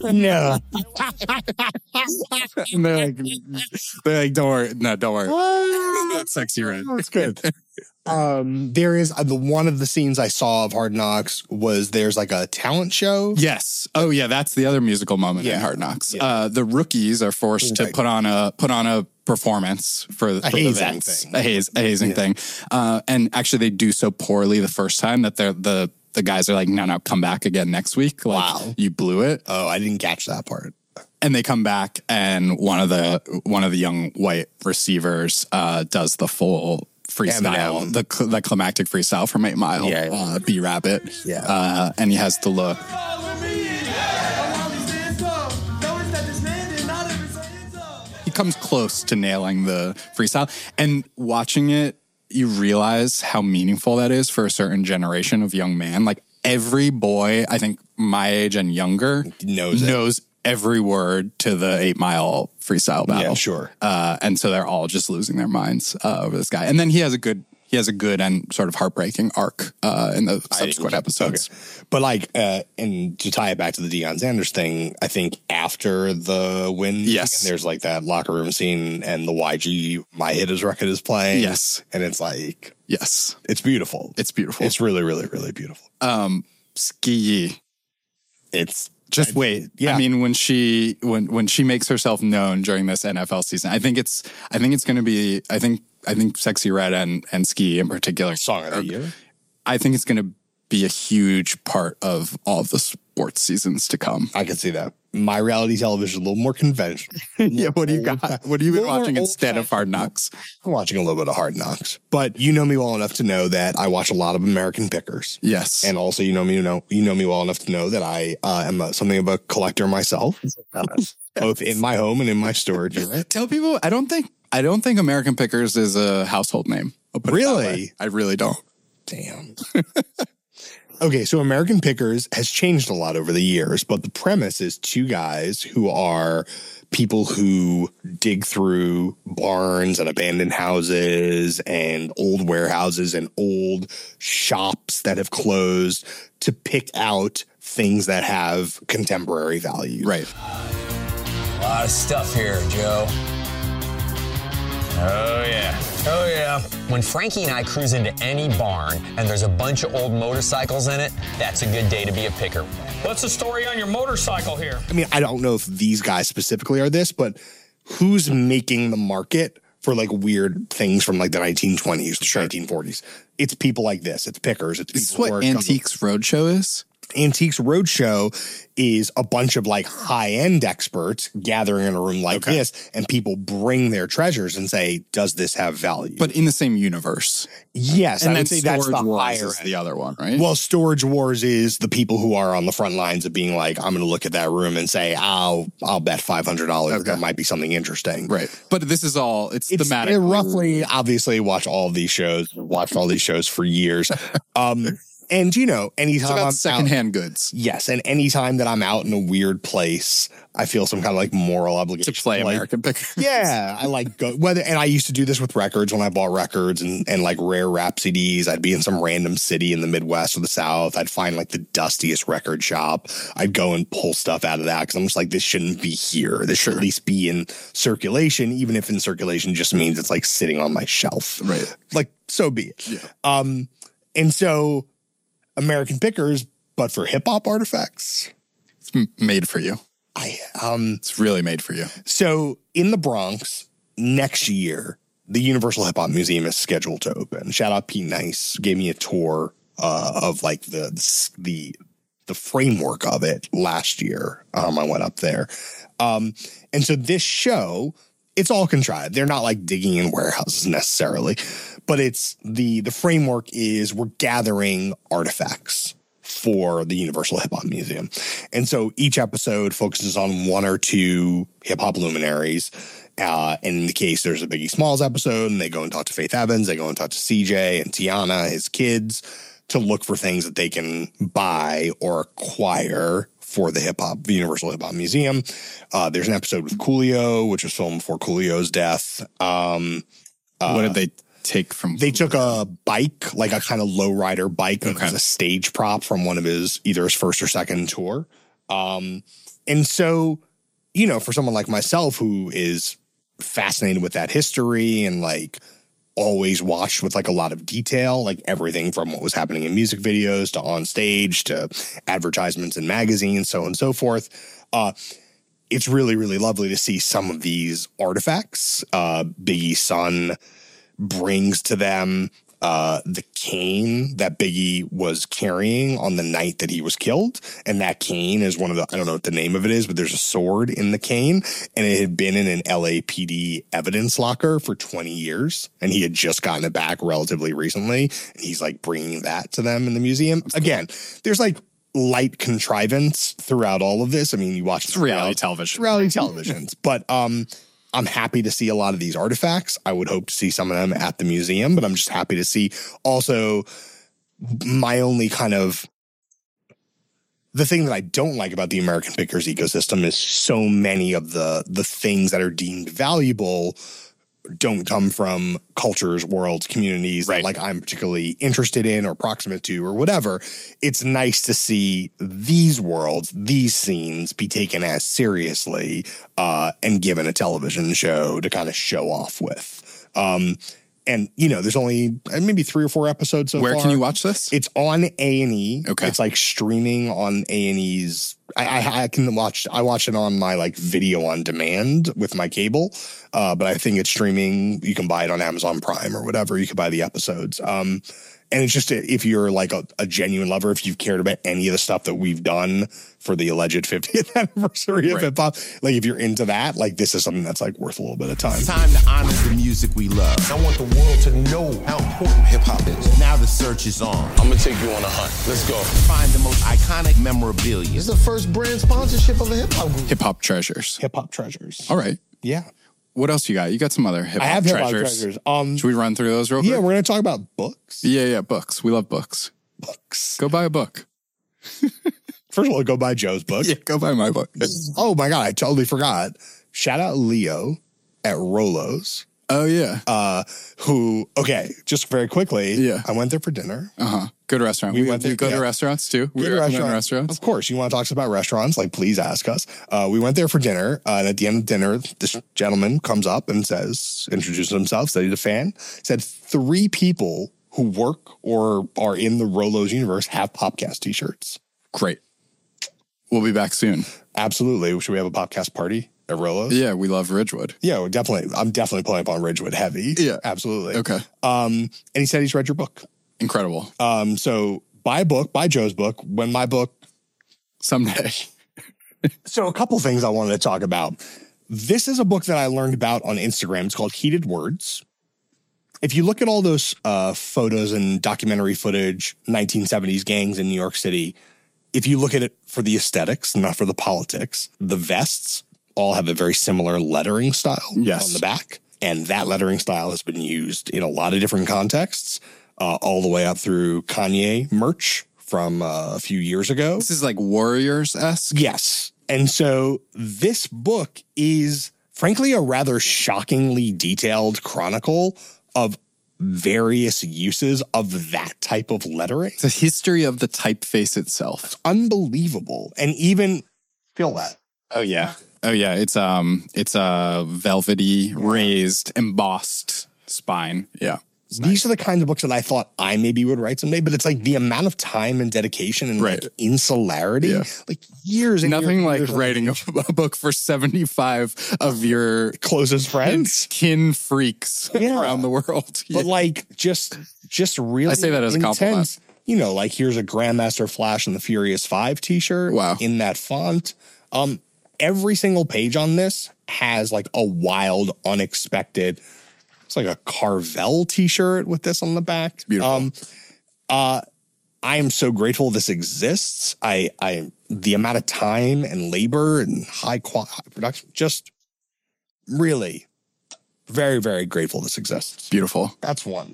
No. And they're like, they're like, don't worry. No, don't worry. That's Sexy Red. That's good. Um, there is uh, the one of the scenes I saw of Hard Knocks was there's like a talent show. Yes. Oh, yeah. That's the other musical moment Yeah. in Hard Knocks. Yeah. Uh, the rookies are forced Right. to put on a put on a performance for, for the hazing events. thing. A haze, a hazing Yeah. thing. Uh, and actually, they do so poorly the first time that they're the the guys are like, no, no, come back again next week. Like, Wow. you blew it. Oh, I didn't catch that part. And they come back, and one of the one of the young white receivers uh, does the full freestyle, Eminem. the cl- the climactic freestyle from Eight Mile, Yeah, yeah. uh, B Rabbit, Yeah. uh, and he has the look. He comes close to nailing the freestyle, and watching it, you realize how meaningful that is for a certain generation of young man. Like every boy, I think my age and younger, Knows it. knows every word to the Eight Mile freestyle battle. Yeah, sure. Uh, and so they're all just losing their minds uh, over this guy. And then he has a good, he has a good and sort of heartbreaking arc uh, in the subsequent episodes. Okay. But like, uh, and to tie it back to the Deion Sanders thing, I think after the win, Yes. there's like that locker room scene and the Y G My Hit Is record is playing. Yes. And it's like, Yes, it's beautiful. it's beautiful. It's really, really, really beautiful. um, Ski. It's Just wait. yeah. I mean, when she when when she makes herself known during this N F L season, I think it's I think it's going to be I think I think Sexy Red and and Ski in particular. song of the year. I think it's going to be a huge part of all of the sports seasons to come. I can see that. My reality television is a little more conventional. Yeah, what do you got? What have you been More watching instead of old-fashioned. Hard Knocks? I'm watching a little bit of Hard Knocks, but you know me well enough to know that I watch a lot of American Pickers. Yes, And also, you know me, you know, you know me well enough to know that I uh, am a, something of a collector myself, uh, both in my home and in my storage unit. tell people. I don't think I don't think American Pickers is a household name. I'll put it that Really? way. I really don't. Damn. Okay, so American Pickers has changed a lot over the years, but the premise is two guys who are people who dig through barns and abandoned houses and old warehouses and old shops that have closed to pick out things that have contemporary value. Right. A lot of stuff here, Joe. Oh, yeah. Oh, yeah. When Frankie and I cruise into any barn and there's a bunch of old motorcycles in it, that's a good day to be a picker. What's the story on your motorcycle here? I mean, I don't know if these guys specifically are this, but who's making the market for like weird things from like the nineteen twenties, the nineteen forties? It's people like this. It's pickers. It's This is people who what are- Antiques Roadshow is. Antiques Roadshow is a bunch of like high-end experts gathering in a room like Okay. this, and people bring their treasures and say, does this have value? But in the same universe. yes, And I then would say that's the Storage Wars higher is end. the other one, right? Well, Storage Wars is the people who are on the front lines of being like, I'm going to look at that room and say, I'll I'll bet five hundred dollars Okay. that might be something interesting. right. But this is all, it's, It's thematic. it roughly, obviously, watch all of these shows, watched all these shows for years. Um, and, you know, anytime It's about I'm out, secondhand goods. yes, and anytime that I'm out in a weird place, I feel some kind of like moral To obligation play like, American Pickers. Yeah, I like go whether, and I used to do this with records when I bought records and, and like rare rap C Ds. I'd be in some random city in the Midwest or the South. I'd find like the dustiest record shop. I'd go and pull stuff out of that because I'm just like, this shouldn't be here. This should at least be in circulation, even if in circulation just means it's like sitting on my shelf. Right. Like, so be it. Yeah. Um, and so American Pickers, but for hip hop artifacts, It's m- made for you. I um. It's really made for you. So in the Bronx next year, the Universal Hip Hop Museum is scheduled to open. Shout out Pete Nice, gave me a tour uh, of like the the the framework of it last year. Um, I went up there, um, and so this show, it's all contrived. They're not like digging in warehouses necessarily, but it's the the framework is we're gathering artifacts for the Universal Hip Hop Museum. And so each episode focuses on one or two hip hop luminaries. Uh, and in the case, there's a Biggie Smalls episode, and they go and talk to Faith Evans. They go and talk to C J and Tiana, his kids, to look for things that they can buy or acquire for the hip hop, the Universal Hip Hop Museum. Uh, there's an episode with Coolio, which was filmed before Coolio's death. Um, uh, what did they take from? They took a bike, like a kind of lowrider bike that Okay. was a stage prop from one of his, either his first or second tour. Um, and so, you know, for someone like myself who is fascinated with that history and like always watched with like a lot of detail, like everything from what was happening in music videos to on stage to advertisements in magazines, so on and so forth. Uh, it's really, really lovely to see some of these artifacts uh, Biggie's son brings to them. Uh, the cane that Biggie was carrying on the night that he was killed. And that cane is one of the, I don't know what the name of it is, but there's a sword in the cane. And it had been in an L A P D evidence locker for twenty years. And he had just gotten it back relatively recently. And he's like bringing that to them in the museum. Again, there's like light contrivance throughout all of this. I mean, you watch it's reality television. Reality televisions. But, um, I'm happy to see a lot of these artifacts. I would hope to see some of them at the museum, but I'm just happy to see also my only kind of the thing that I don't like about the American Pickers ecosystem is so many of the the things that are deemed valuable don't come from cultures, worlds, communities right. that like I'm particularly interested in or proximate to or whatever. It's nice to see these worlds, these scenes be taken as seriously uh, and given a television show to kind of show off with. Um, and, you know, there's only maybe three or four episodes so Where far. can you watch this? It's on A and E. Okay. It's like streaming on A and E's. I, I, I can watch, I watch it on my like video on demand with my cable. Uh, but I think it's streaming. You can buy it on Amazon Prime or whatever. You can buy the episodes. Um, and it's just, if you're like a, a genuine lover, if you've cared about any of the stuff that we've done for the alleged fiftieth anniversary of right. hip hop, like if you're into that, like this is something that's like worth a little bit of time. It's time to honor the music we love. I want the world to know how important hip hop is. Now the search is on. I'm gonna take you on a hunt. Let's go. Find the most iconic memorabilia. It's the first brand sponsorship of a hip hop group. Hip hop treasures. Hip hop treasures. All right. Yeah. What else you got? You got some other hip I hop have hip hop treasures. treasures. Um, Should we run through those real quick? Yeah, we're going to talk about books. Yeah, yeah, books. We love books. Books. Go buy a book. First of all, go buy Joe's book. Yeah, go buy my book. Oh my God, I totally forgot. Shout out Leo at Rolo's. Oh, yeah. Uh, who, okay, just very quickly. Yeah. I went there for dinner. Uh-huh. Good restaurant. We, we went there. We go yeah. to restaurants too. We Good recommend restaurant. restaurants. Of course. You want to talk about restaurants? Like, please ask us. Uh, we went there for dinner. Uh, and at the end of dinner, this gentleman comes up and says, introduces himself, said he's a fan. Said three people who work or are in the Rolo's universe have Popcast t-shirts. Great. We'll be back soon. Absolutely. Should we have a Popcast party at Rolo's? Yeah, we love Ridgewood. Yeah, we're definitely. I'm definitely pulling up on Ridgewood heavy. Yeah. Absolutely. Okay. Um, and he said he's read your book. Incredible. Um, so buy a book, buy Joe's book. When my book someday. So a couple things I wanted to talk about. This is a book that I learned about on Instagram. It's called Heated Words. If you look at all those uh, photos and documentary footage, nineteen seventies gangs in New York City, if you look at it for the aesthetics, not for the politics, the vests all have a very similar lettering style yes. on the back. And that lettering style has been used in a lot of different contexts, uh, all the way up through Kanye merch from uh, a few years ago. This is like Warriors-esque? Yes. And so this book is, frankly, a rather shockingly detailed chronicle of various uses of that type of lettering. It's a history of the typeface itself. It's unbelievable. And even, feel that. Oh, yeah. Oh, yeah. It's um, it's a velvety, raised, embossed spine. Yeah. These nice. are the kinds of books that I thought I maybe would write someday, but it's like the amount of time and dedication and right. like insularity, yeah. like years and Nothing years, like years writing a, a book for seventy-five of your closest friends, kin freaks yeah. around the world. But yeah. like just, just really I say that as intense, a compliment. You know, like here's a Grandmaster Flash and the Furious Five t-shirt wow. in that font. Um, every single page on this has like a wild, unexpected, it's like a Carvel t-shirt with this on the back. It's beautiful. Um, uh, I am so grateful this exists. I, I, the amount of time and labor and high quality production, just really very, very grateful this exists. Beautiful. That's one.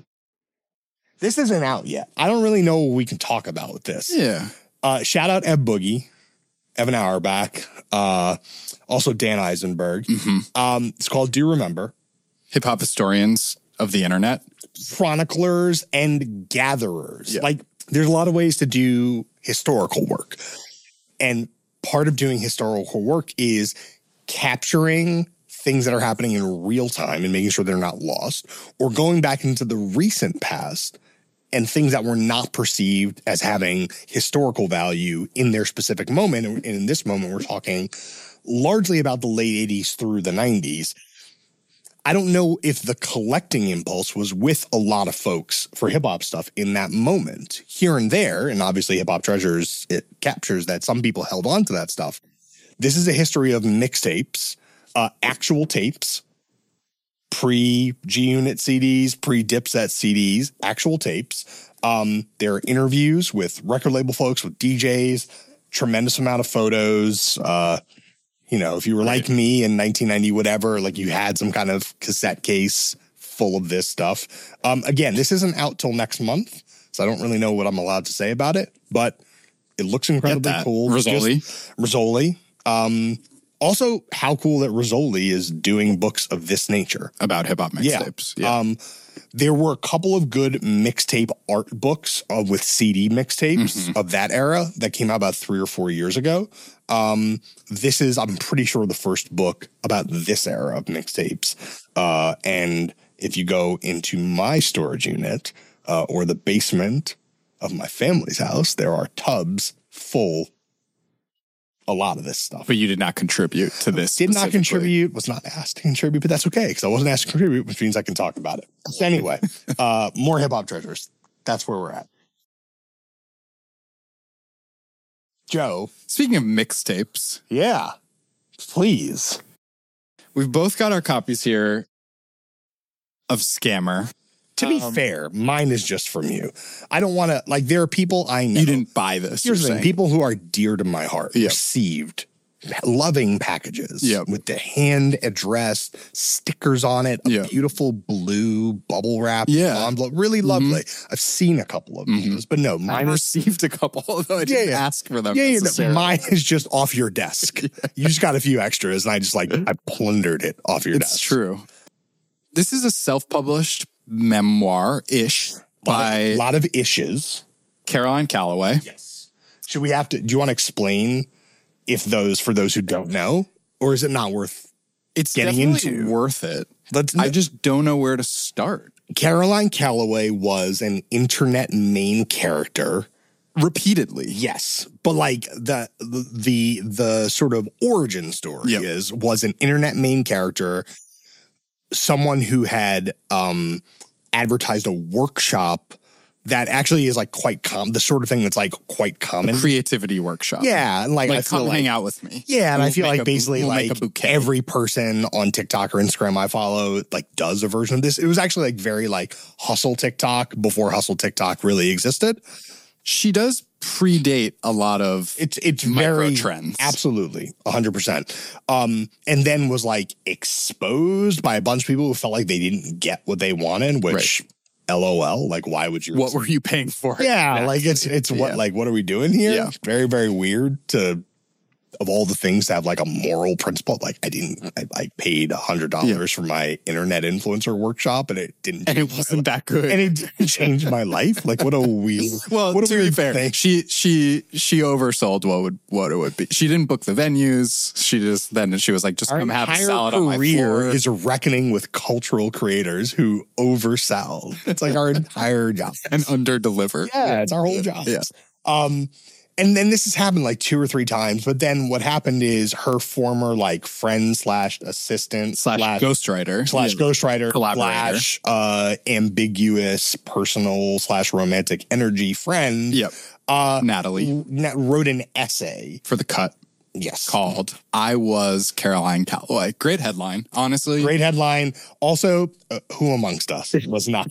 This isn't out yet. I don't really know what we can talk about with this. Yeah. Uh, shout out Eb Boogie, Evan Auerbach, uh, also Dan Eisenberg. Mm-hmm. Um, it's called Do You Remember? Hip-hop historians of the internet. Chroniclers and gatherers. Yeah. Like, there's a lot of ways to do historical work. And part of doing historical work is capturing things that are happening in real time and making sure they're not lost, or going back into the recent past and things that were not perceived as having historical value in their specific moment. And in this moment, we're talking largely about the late eighties through the nineties. I don't know if the collecting impulse was with a lot of folks for hip-hop stuff in that moment. Here and there, and obviously Hip Hop Treasures, it captures that some people held on to that stuff. This is a history of mixtapes, uh, actual tapes, pre-G-Unit C Ds, pre-Dipset C Ds, actual tapes. Um, there are interviews with record label folks, with D Js, tremendous amount of photos. Uh, you know, if you were like me in nineteen ninety, whatever, like you had some kind of cassette case full of this stuff. Um, again, this isn't out till next month, so I don't really know what I'm allowed to say about it, but it looks incredibly cool. Rizzoli. Just, Rizzoli. Um, Also, how cool that Rizzoli is doing books of this nature. About hip-hop mixtapes. Yeah. yeah. Um, there were a couple of good mixtape art books uh, with C D mixtapes mm-hmm. of that era that came out about three or four years ago. Um, this is, I'm pretty sure, the first book about this era of mixtapes. Uh, and if you go into my storage unit uh, or the basement of my family's house, there are tubs full a lot of this stuff. But you did not contribute to this. Did not contribute, was not asked to contribute, but that's okay because I wasn't asked to contribute, which means I can talk about it. So anyway, uh, more Hip Hop Treasures. That's where we're at. Joe. Speaking of mixtapes. Yeah, please. We've both got our copies here of Scammer. To be um, fair, mine is just from you. I don't want to, like, there are people I know. You didn't buy this. Here's the thing. People who are dear to my heart yep. received loving packages yep. with the hand addressed stickers on it, a yep. beautiful blue bubble wrap yeah. envelope. Really lovely. Mm-hmm. I've seen a couple of mm-hmm. those, but no, mine I received a couple, although I didn't yeah, ask for them. Yeah, yeah no, mine is just off your desk. yeah. You just got a few extras, and I just, like, I plundered it off your it's desk. It's true. This is a self-published memoir-ish by a lot of ishes. Caroline Calloway. Yes. Should we have to, do you want to explain if those, for those who don't know, or is it not worth it's getting definitely into? Worth it. Let's, I just don't know where to start. Caroline Calloway was an internet main character. Repeatedly. Yes. But like the, the, the, the sort of origin story yep. is, was an internet main character, someone who had um, advertised a workshop that actually is like quite common, the sort of thing that's like quite common. A creativity workshop. Yeah. And like, like I feel come like, hang out with me. Yeah. And we'll I feel like a, basically we'll like every person on TikTok or Instagram I follow like does a version of this. It was actually like very like hustle TikTok before hustle TikTok really existed. She does predate a lot of it's it's very trends. Absolutely, one hundred percent. Um, and then was like exposed by a bunch of people who felt like they didn't get what they wanted, which right. LOL, like why would you? What were you paying for? Yeah, exactly. like it's it's what yeah. like what are we doing here? Yeah. Very very weird to. Of all the things to have like a moral principle, like I didn't, I, I paid a hundred dollars yeah. for my internet influencer workshop, and it didn't, and it wasn't that good, and it didn't change my life. Like what a weird. Well, what a to weird be fair, thing. she she she oversold what would what it would be. She didn't book the venues. She just then she was like, just Our come have a salad on my floor. Career is reckoning with cultural creators who oversell. It's like our entire job and underdeliver. Yeah, it's our whole job. Yeah. Um. And then this has happened like two or three times. But then what happened is her former like friend slash assistant slash, slash ghostwriter slash yeah. ghostwriter collaborator slash uh, ambiguous personal slash romantic energy friend. Yep. Uh, Natalie na- wrote an essay for The Cut. Yes. Called I Was Caroline Calloway. Great headline, honestly. Great headline. Also, uh, who amongst us was not?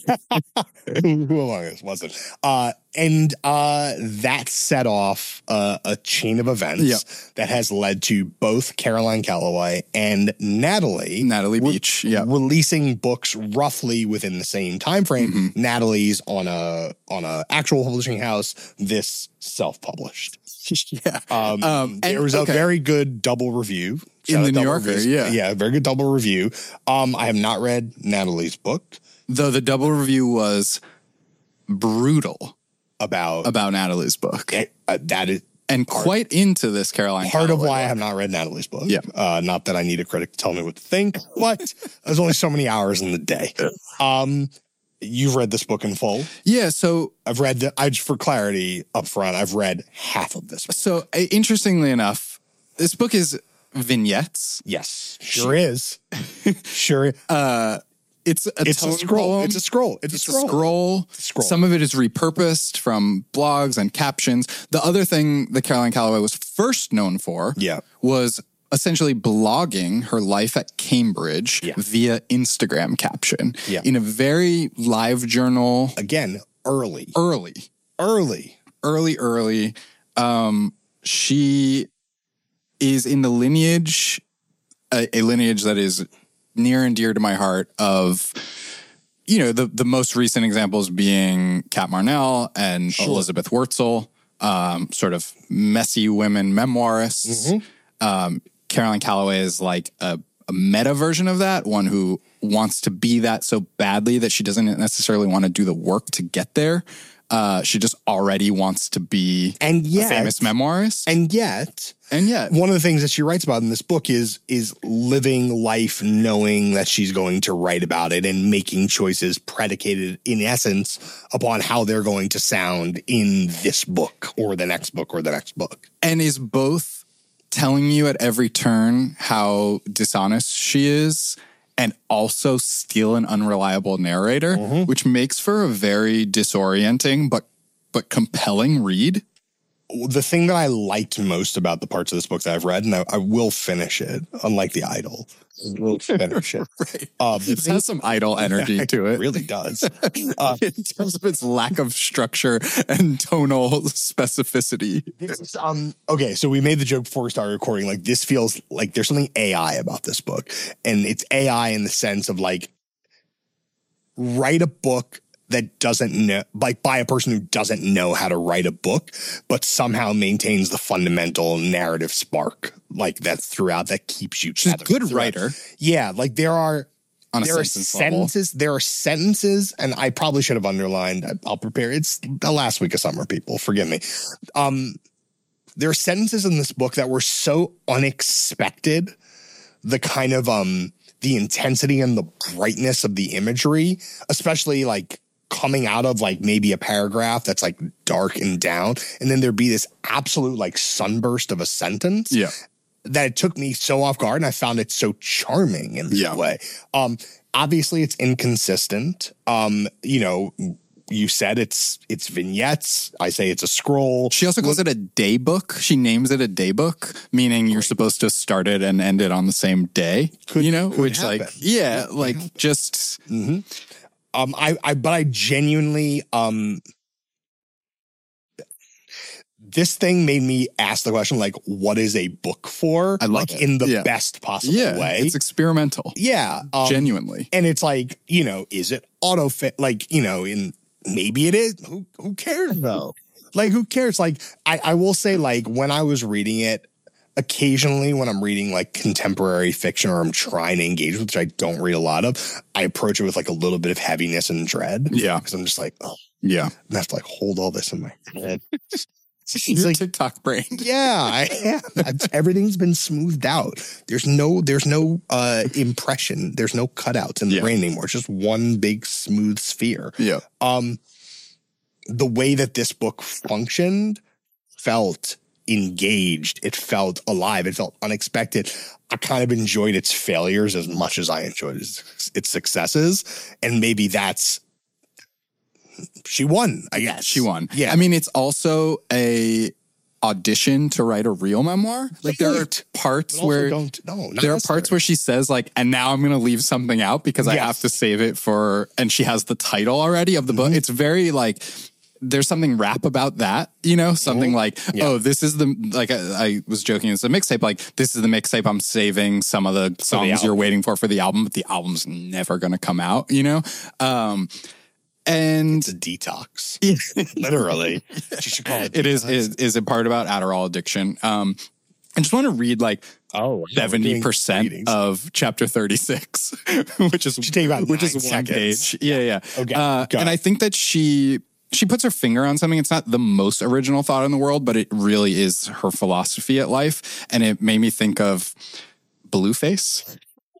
who, who among us wasn't? Uh, and uh, that set off uh, a chain of events yep. that has led to both Caroline Calloway and Natalie. Natalie Beach, re- yeah, releasing books roughly within the same time frame. Mm-hmm. Natalie's on a on a actual publishing house. This self-published. yeah. Um, um, there was okay. a very good double review. In the New Yorker, review. yeah. Yeah, very good double review. Um, I have not read Natalie's book. Though the double review was brutal. About? About Natalie's book. It, uh, that is, and part, quite into this Caroline Part Calloway of why book. I have not read Natalie's book. Yeah. Uh, not that I need a critic to tell me what to think, but there's only so many hours in the day. Um, you've read this book in full. Yeah. So I've read, the, I, for clarity up front, I've read half of this book. So uh, interestingly enough, this book is vignettes. Yes. Sure is. Sure. Uh, It's a it's a scroll. Poem. It's a scroll. It's, it's a, scroll. a scroll. It's a scroll. Some of it is repurposed from blogs and captions. The other thing that Caroline Calloway was first known for yeah. was essentially blogging her life at Cambridge yeah. via Instagram caption yeah. in a very live journal. Again, early. Early. Early. Early, early. Um, she is in the lineage, a, a lineage that is near and dear to my heart of, you know, the, the most recent examples being Kat Marnell and sure. Elizabeth Wurtzel, um, sort of messy women memoirists. Mm-hmm. Um, Caroline Calloway is like a, a meta version of that, one who wants to be that so badly that she doesn't necessarily want to do the work to get there. Uh, she just already wants to be and yet, a famous memoirist. And yet... And yet, one of the things that she writes about in this book is is living life knowing that she's going to write about it and making choices predicated, in essence, upon how they're going to sound in this book or the next book or the next book. And is both telling you at every turn how dishonest she is and also still an unreliable narrator, mm-hmm. which makes for a very disorienting but but compelling read. The thing that I liked most about the parts of this book that I've read, and I, I will finish it, unlike The Idol, I will finish it. right. Uh, it has some Idol energy to it. It really does. Uh, in terms of its lack of structure and tonal specificity. This is, um, okay, so we made the joke before we started recording, like this feels like there's something A I about this book. And it's A I in the sense of like, write a book that doesn't know, like by a person who doesn't know how to write a book, but somehow maintains the fundamental narrative spark, like that's throughout, that keeps you. She's a good throughout. writer. Yeah, like there are On a there are sentence sentences, level. there are sentences, and I probably should have underlined. I'll prepare. It's the last week of summer, people. Forgive me. Um, there are sentences in this book that were so unexpected. The kind of um, the intensity and the brightness of the imagery, especially like. Coming out of like maybe a paragraph that's like dark and down, and then there'd be this absolute like sunburst of a sentence. Yeah. That it took me so off guard, and I found it so charming in that yeah. way. Um, obviously it's inconsistent. Um, you know, you said it's it's vignettes. I say it's a scroll. She also calls it a day book. She names it a day book, meaning you're supposed to start it and end it on the same day. Could, you know, could which happen. like yeah, like just. Mm-hmm. Um, I, I, but I genuinely, um, this thing made me ask the question, like, what is a book for? I like, like it. in the yeah. best possible yeah, way. It's experimental. Yeah. Um, Genuinely. And it's like, you know, is it autofit? Like, you know, in maybe it is. Who, who cares though? Like, who cares? Like, I, I will say, like, when I was reading it, occasionally when I'm reading like contemporary fiction or I'm trying to engage with, which I don't read a lot of, I approach it with like a little bit of heaviness and dread. Yeah. Because I'm just like, oh, yeah. I have to like hold all this in my head. It's Your like, TikTok brain. Yeah. I am. Everything's been smoothed out. There's no, there's no uh, impression. There's no cutouts in the yeah. brain anymore. It's just one big smooth sphere. Yeah. Um, the way that this book functioned felt engaged. It felt alive. It felt unexpected. I kind of enjoyed its failures as much as I enjoyed its, its successes. And maybe that's, she won, I guess. She won. Yeah. I mean, it's also a audition to write a real memoir. Like there are parts where don't, no, there are parts where she says like, and now I'm going to leave something out because yes. I have to save it for, and she has the title already of the book. Mm-hmm. It's very like, there's something rap about that, you know, something mm-hmm. like, yeah. oh, this is the, like I, I was joking, it's a mixtape, like this is the mixtape I'm saving some of the songs the you're waiting for for the album, but the album's never going to come out, you know? Um, and it's a detox, literally. She should call it. It is, is, is a part about Adderall addiction. Um, I just want to read like oh seventy percent of chapter thirty-six, which is, take about which is one seconds. page. Yeah. Yeah. Okay. Uh, and I think that she, she puts her finger on something. It's not the most original thought in the world, but it really is her philosophy at life. And it made me think of Blueface.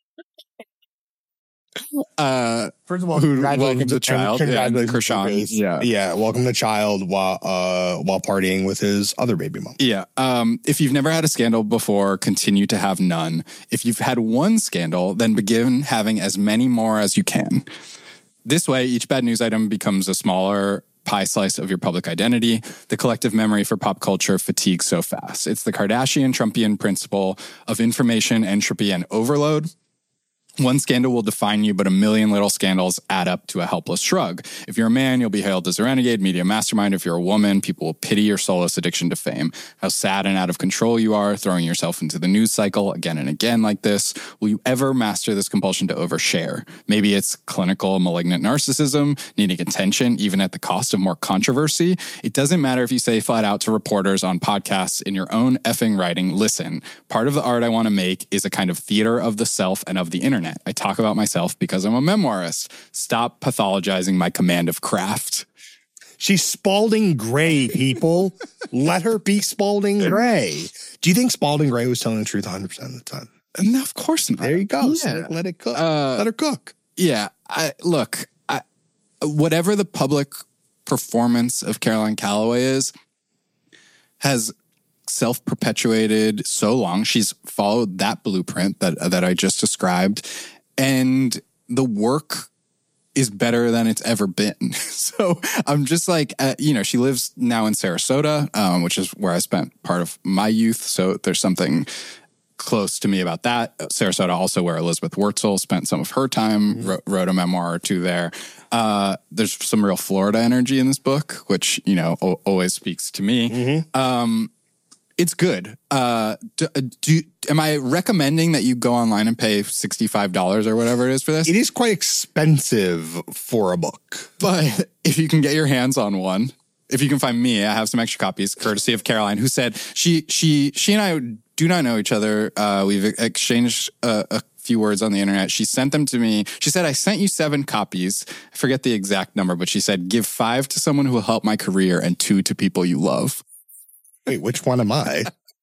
Uh, First of all, who congratulations welcomed the child, and yeah, congratulations Krishan, to Grace. yeah. yeah, welcome the child while uh while partying with his other baby mom. Yeah. Um, if you've never had a scandal before, continue to have none. If you've had one scandal, then begin having as many more as you can. This way, each bad news item becomes a smaller pie slice of your public identity. The collective memory for pop culture fatigues so fast. It's the Kardashian-Trumpian principle of information entropy and overload. One scandal will define you, but a million little scandals add up to a helpless shrug. If you're a man, you'll be hailed as a renegade, media mastermind. If you're a woman, people will pity your soulless addiction to fame. How sad and out of control you are, throwing yourself into the news cycle again and again like this. Will you ever master this compulsion to overshare? Maybe it's clinical malignant narcissism, needing attention, even at the cost of more controversy. It doesn't matter if you say flat out to reporters on podcasts in your own effing writing, listen, part of the art I want to make is a kind of theater of the self and of the internet. I talk about myself because I'm a memoirist. Stop pathologizing my command of craft. She's Spalding Gray, people. Let her be Spalding Gray. Do you think Spalding Gray was telling the truth one hundred percent of the time? No, of course not. There you go. Yeah. So let it cook. Uh, let her cook. Yeah. I, look, I, whatever the public performance of Caroline Calloway is, has self-perpetuated so long. She's followed that blueprint that that I just described, and the work is better than it's ever been. So I'm just like, uh, you know, she lives now in Sarasota, um, which is where I spent part of my youth. So there's something close to me about that. Sarasota, also where Elizabeth Wurtzel spent some of her time, mm-hmm. wrote, wrote a memoir or two there. Uh, there's some real Florida energy in this book, which, you know, o- always speaks to me. Mm-hmm. Um, It's good. Uh, do, do, am I recommending that you go online and pay sixty-five dollars or whatever it is for this? It is quite expensive for a book. But if you can get your hands on one, if you can find me, I have some extra copies, courtesy of Caroline, who said she she she and I do not know each other. Uh, we've exchanged uh, a few words on the internet. She sent them to me. She said, I sent you seven copies. I forget the exact number, but she said, give five to someone who will help my career and two to people you love. Wait, which one am I?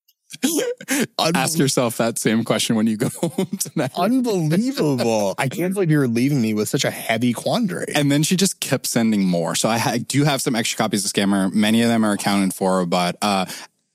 Ask yourself that same question when you go home tonight. Unbelievable. I can't believe you're leaving me with such a heavy quandary. And then she just kept sending more. So I, ha- I do have some extra copies of Scammer. Many of them are accounted for, but uh,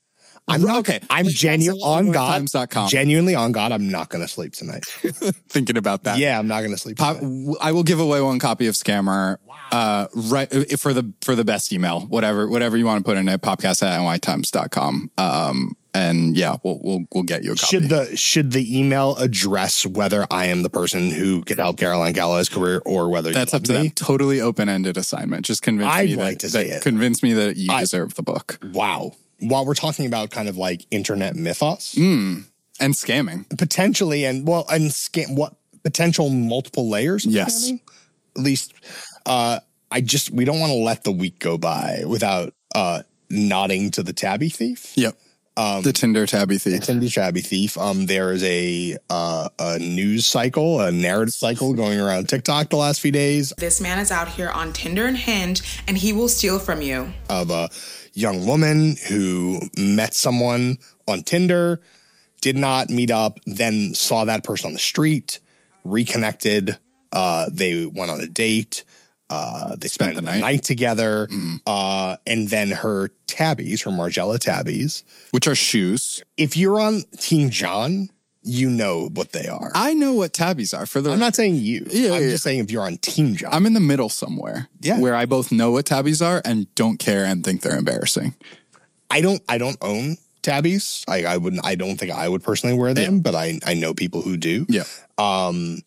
I'm not okay. I'm genuine on God. Genuinely on God. I'm not going to sleep tonight. Thinking about that. Yeah, I'm not going to sleep. Pop, I will give away one copy of Scammer. Wow. Uh, right for the for the best email, whatever whatever you want to put in it, popcast at n y times dot com. Um, and yeah, we'll we'll we'll get you a copy. Should the should the email address whether I am the person who could help Caroline Calloway's career or whether that's up to them? Totally open ended assignment. Just convince I'd me like that, to see that it. Convince me that you I, deserve the book. Wow. While we're talking about kind of like internet mythos mm, and scamming, potentially, and well, and scam what potential multiple layers of yes, scamming? At least, uh, I just we don't want to let the week go by without uh, nodding to the tabby thief. Yep, um, the Tinder tabby thief. The Tinder tabby thief. Um, there is a uh, a news cycle, a narrative cycle going around TikTok the last few days. This man is out here on Tinder and Hinge, and he will steal from you. Of a young woman who met someone on Tinder, did not meet up, then saw that person on the street, reconnected. Uh, they went on a date. Uh, they spent, spent the night, night together. Mm. Uh, and then her tabbies, her Margiela tabbies, which are shoes. If you're on Team John, you know what they are. I know what tabbies are. For the, I'm not saying you. Yeah, I'm yeah. just saying if you're on Team John. I'm in the middle somewhere. Yeah. Where I both know what tabbies are and don't care and think they're embarrassing. I don't I don't own tabbies. I, I wouldn't I don't think I would personally wear them, yeah. but I I know people who do. Yeah. Um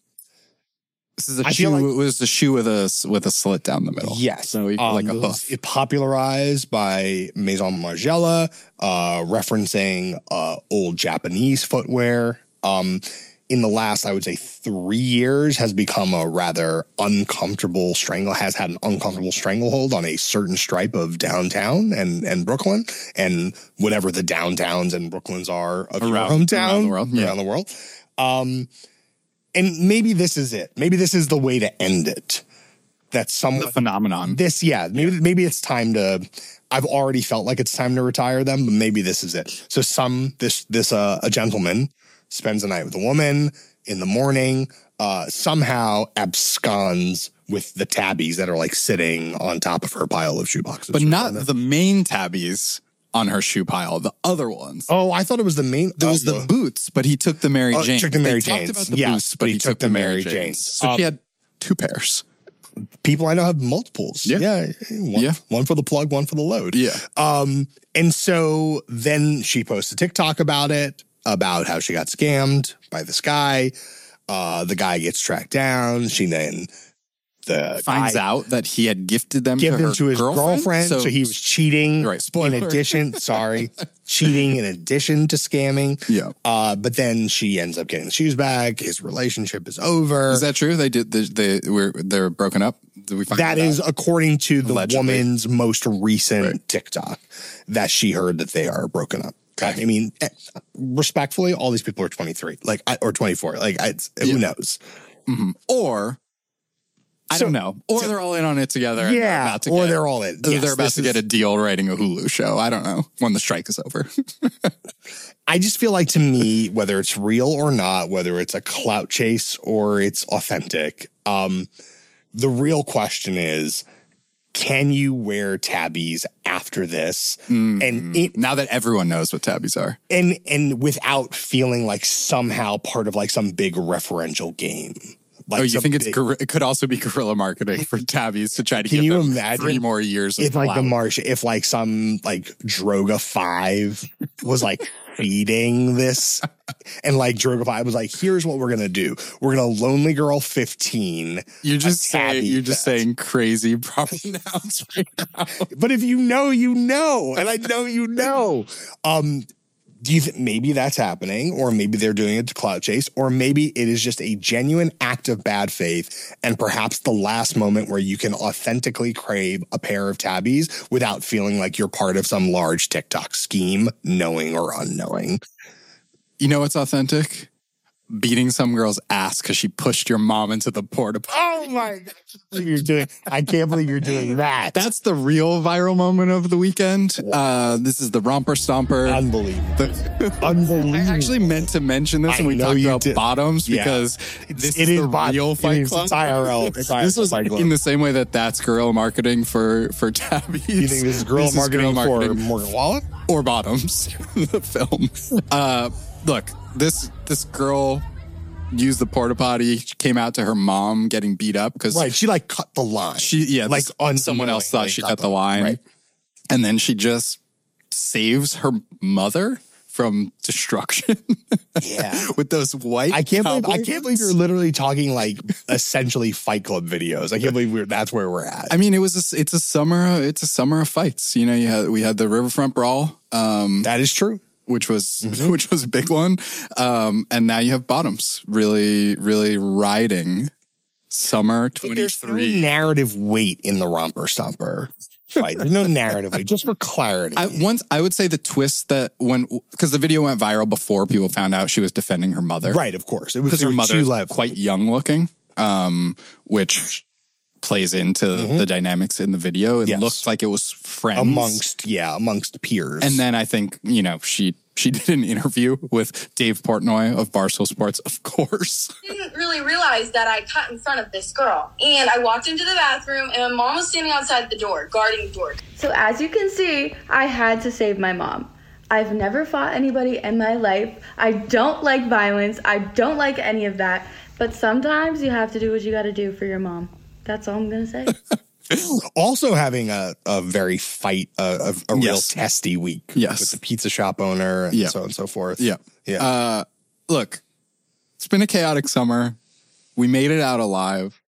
This is a I shoe. Like, it was a shoe with a with a slit down the middle. Yes, so we um, like a hoof. It popularized by Maison Margiela, uh, referencing uh, old Japanese footwear. Um, in the last, I would say, three years, has become a rather uncomfortable strangle. Has had an uncomfortable stranglehold on a certain stripe of downtown and and Brooklyn and whatever the downtowns and Brooklyns are of around, your hometown around the world. Yeah. Around the world. Um, And maybe this is it. Maybe this is the way to end it. that's somewhat the phenomenon. This, yeah, maybe maybe it's time to. I've already felt like it's time to retire them, but maybe this is it. So some this this uh, a gentleman spends the night with a woman in the morning, uh, somehow absconds with the tabbies that are like sitting on top of her pile of shoeboxes. But not the main tabbies on her shoe pile, the other ones. Oh, I thought it was the main. There was uh, the boots, but he took the Mary oh, Jane. Took the Mary they Janes. talked about the yes, boots, but he, he took, took the Mary Janes. Janes. So um, she had two pairs. People I know have multiples. Yeah. Yeah. One, yeah. one for the plug, one for the load. Yeah. Um, and so then she posts a TikTok about it, about how she got scammed by this guy. Uh, the guy gets tracked down. She then the finds guy out that he had gifted them gifted to, her to his girlfriend. girlfriend so, so he was cheating. Right. Spoiler. In addition, sorry, cheating in addition to scamming. Yeah. Uh, but then she ends up getting the shoes back. His relationship is over. Is that true? They did. They, they were they're broken up. Did we find that? That is according to the Allegedly. woman's most recent right. TikTok that she heard that they are broken up. Okay. I mean, respectfully, all these people are twenty-three, like or twenty-four. Like, I, yeah. who knows? Mm-hmm. Or. I so, don't know. Or so, they're all in on it together. Yeah. They're about to or get, they're all in. Yes, they're about to is, get a deal writing a Hulu show. I don't know when the strike is over. I just feel like to me, whether it's real or not, whether it's a clout chase or it's authentic, um, the real question is, can you wear tabbies after this? Mm, and it, now that everyone knows what tabbies are. And, and without feeling like somehow part of like some big referential game. Like oh, you think big, it's gor- it could also be guerrilla marketing for tabbies to try to can get you them imagine three more years of if like clout. the Marsh, if like some like Droga five was like feeding this and like Droga five was like, here's what we're gonna do. We're gonna Lonely Girl fifteen. You're just saying you're just saying crazy proper nouns right now. But if you know, you know, and I know you know. Um Do you think maybe that's happening, or maybe they're doing it to clout chase, or maybe it is just a genuine act of bad faith and perhaps the last moment where you can authentically crave a pair of tabbies without feeling like you're part of some large TikTok scheme, knowing or unknowing? You know what's authentic? Beating some girl's ass because she pushed your mom into the porta potty. Oh my God. You're doing, I can't believe you're doing that. That's the real viral moment of the weekend. Wow. Uh, this is the Romper Stomper. Unbelievable. The, Unbelievable. I actually meant to mention this when we talked about did. bottoms because yeah. this it is, is the bot- real Fight it Club. It's I R L. It's this was Fight Club. In the same way that that's guerrilla marketing for, for tabbies. You think this is guerrilla this marketing, is guerrilla for marketing Morgan Wallen? Or Bottoms, the film. Uh, look, this this girl... used the porta potty. She came out to her mom getting beat up because right. She like cut the line. She yeah, like on someone else thought she cut the line, right. And then she just saves her mother from destruction. Yeah, with those white. I can't believe I boots. can't believe you're literally talking like essentially Fight Club videos. I can't believe we're that's where we're at. I mean, it was a, it's a summer it's a summer of fights. You know, you had we had the Riverfront Brawl. Um, that is true. Which was mm-hmm. which was a big one, um, and now you have Bottoms really really riding summer twenty-three. There's no narrative weight in the Romper Stomper fight. There's no narrative weight, just for clarity. I, once I would say the twist that when because the video went viral before people found out she was defending her mother, right? Of course, it was because her mother is quite young looking, um, which plays into mm-hmm. the dynamics in the video. It yes. looked like it was friends amongst, yeah, amongst peers. And then I think, you know, she she did an interview with Dave Portnoy of Barstool Sports, of course. I didn't really realize that I cut in front of this girl. And I walked into the bathroom and my mom was standing outside the door, guarding the door. So as you can see, I had to save my mom. I've never fought anybody in my life. I don't like violence. I don't like any of that. But sometimes you have to do what you got to do for your mom. That's all I'm going to say. Also having a, a very fight, uh, a, a real yes. testy week yes. with the pizza shop owner and yeah. so on and so forth. Yeah. Yeah. Uh, look, it's been a chaotic summer. We made it out alive.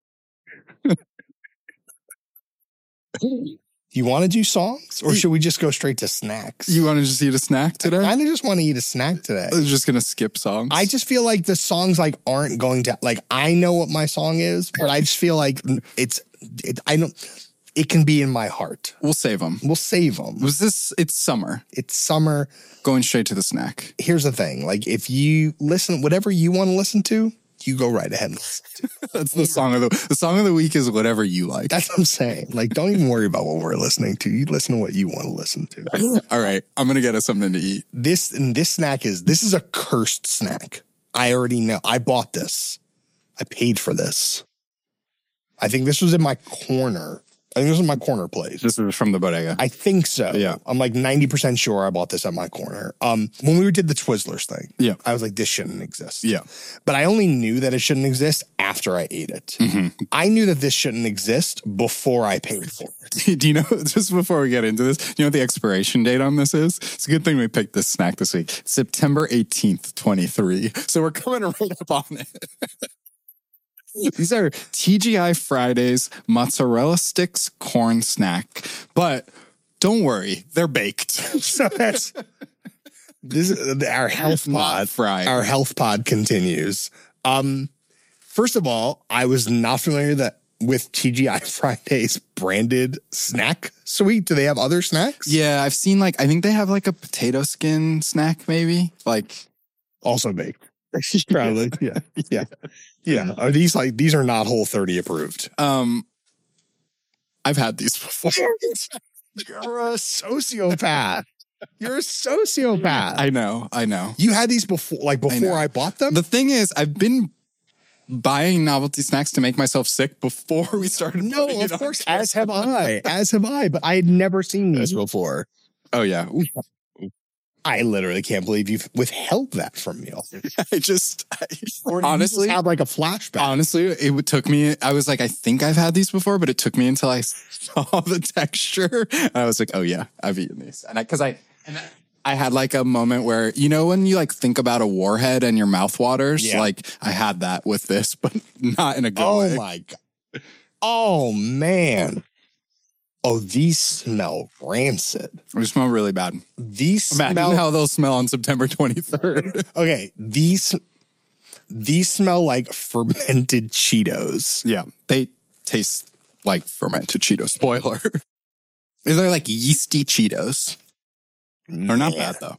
You want to do songs or should we just go straight to snacks? You want to just eat a snack today? I kind of just want to eat a snack today. I was just going to skip songs. I just feel like the songs like aren't going to, like, I know what my song is, but I just feel like it's, it, I don't, it can be in my heart. We'll save them. We'll save them. Was this, it's summer. It's summer. Going straight to the snack. Here's the thing. Like if you listen, whatever you want to listen to, you go right ahead. That's the song of the the song of the week is whatever you like. That's what I'm saying. Like, don't even worry about what we're listening to. You listen to what you want to listen to. All right, I'm gonna get us something to eat. This and this snack is this is a cursed snack. I already know. I bought this. I paid for this. I think this was in my corner. I think this was my corner place. This is from the bodega. I think so. Yeah. I'm like ninety percent sure I bought this at my corner. Um, when we did the Twizzlers thing, yeah, I was like, this shouldn't exist. Yeah. But I only knew that it shouldn't exist after I ate it. Mm-hmm. I knew that this shouldn't exist before I paid for it. Do you know, just before we get into this, do you know what the expiration date on this is? It's a good thing we picked this snack this week. September eighteenth, twenty-three. So we're coming right up on it. These are T G I Fridays mozzarella sticks corn snack. But don't worry, they're baked. So that's this is our health pod. Fried. Our health pod continues. Um, first of all, I was not familiar that with T G I Fridays branded snack suite. Do they have other snacks? Yeah, I've seen like I think they have like a potato skin snack, maybe. Like also baked. Probably. Yeah. Yeah. Yeah. Are these like these are not Whole thirty approved? Um I've had these before. You're a sociopath. You're a sociopath. I know, I know. You had these before like before I, I bought them? The thing is, I've been buying novelty snacks to make myself sick before we started. No, of course, as have I. As have I, but I had never seen these before. Oh yeah. I literally can't believe you've withheld that from me. I just, I, or honestly, have like a flashback. Honestly, it took me, I was like, I think I've had these before, but it took me until I saw the texture. And I was like, oh yeah, I've eaten these. And I, cause I, and I, I had like a moment where, you know, when you like think about a warhead and your mouth waters, yeah. like I had that with this, but not in a good oh way. Oh my God. Oh man. Oh, these smell rancid. They smell really bad. These Imagine smell how they'll smell on September twenty-third. Okay, these these smell like fermented Cheetos. Yeah, they taste like fermented Cheetos. Spoiler. They're like yeasty Cheetos. Man. They're not bad though.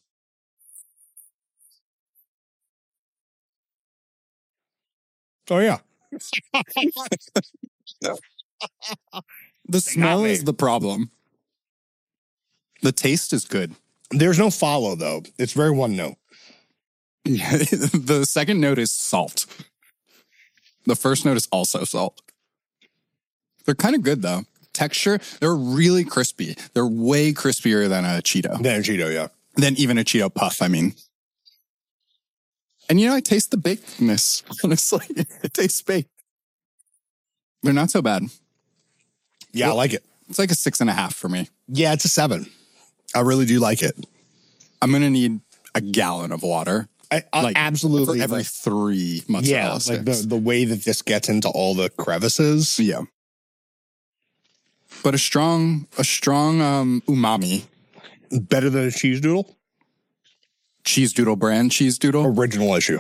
Oh yeah. The smell is the problem. The taste is good. There's no follow, though. It's very one note. The second note is salt. The first note is also salt. They're kind of good, though. Texture, they're really crispy. They're way crispier than a Cheeto. Than a Cheeto, yeah. Than even a Cheeto Puff, I mean. And, you know, I taste the bakedness, honestly. It tastes baked. They're not so bad. Yeah, well, I like it. It's like a six and a half for me. Yeah, it's a seven. I really do like it. I'm going to need a gallon of water. I, I, like absolutely. For every like, three mozzarella yeah, sticks. like the, the way that this gets into all the crevices. Yeah. But a strong, a strong um, umami. Better than a cheese doodle? Cheese doodle brand cheese doodle? Original issue.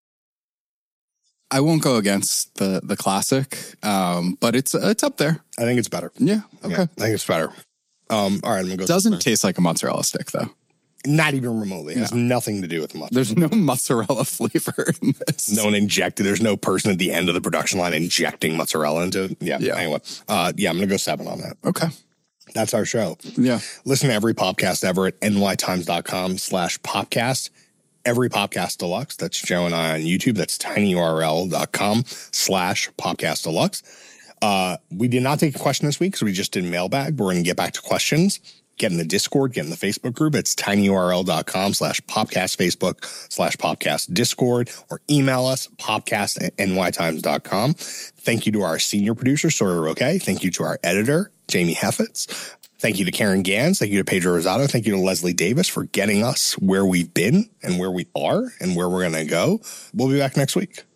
I won't go against the the classic, um, but it's it's up there. I think it's better. Yeah. Okay. Yeah, I think it's better. Um, all right, I'm gonna go. Doesn't taste like a mozzarella stick though. Not even remotely. It has no. nothing to do with the mozzarella. There's no mozzarella flavor in this. No one injected. There's no person at the end of the production line injecting mozzarella into it. Yeah. yeah. Anyway, uh, yeah, I'm gonna go seven on that. Okay. That's our show. Yeah. Listen to every podcast ever at nytimes.com slash podcast. Every Podcast Deluxe. That's Joe and I on YouTube. That's tinyurl.com slash Podcast Deluxe. Uh, we did not take a question this week because we just did mailbag. We're going to get back to questions. Get in the Discord. Get in the Facebook group. It's tinyurl.com slash Popcast Facebook slash Popcast Discord. Or email us, popcast at nytimes dot com. Thank you to our senior producer, Sawyer Roque. Thank you to our editor, Jamie Heffitz. Thank you to Karen Gans. Thank you to Pedro Rosado. Thank you to Leslie Davis for getting us where we've been and where we are and where we're going to go. We'll be back next week.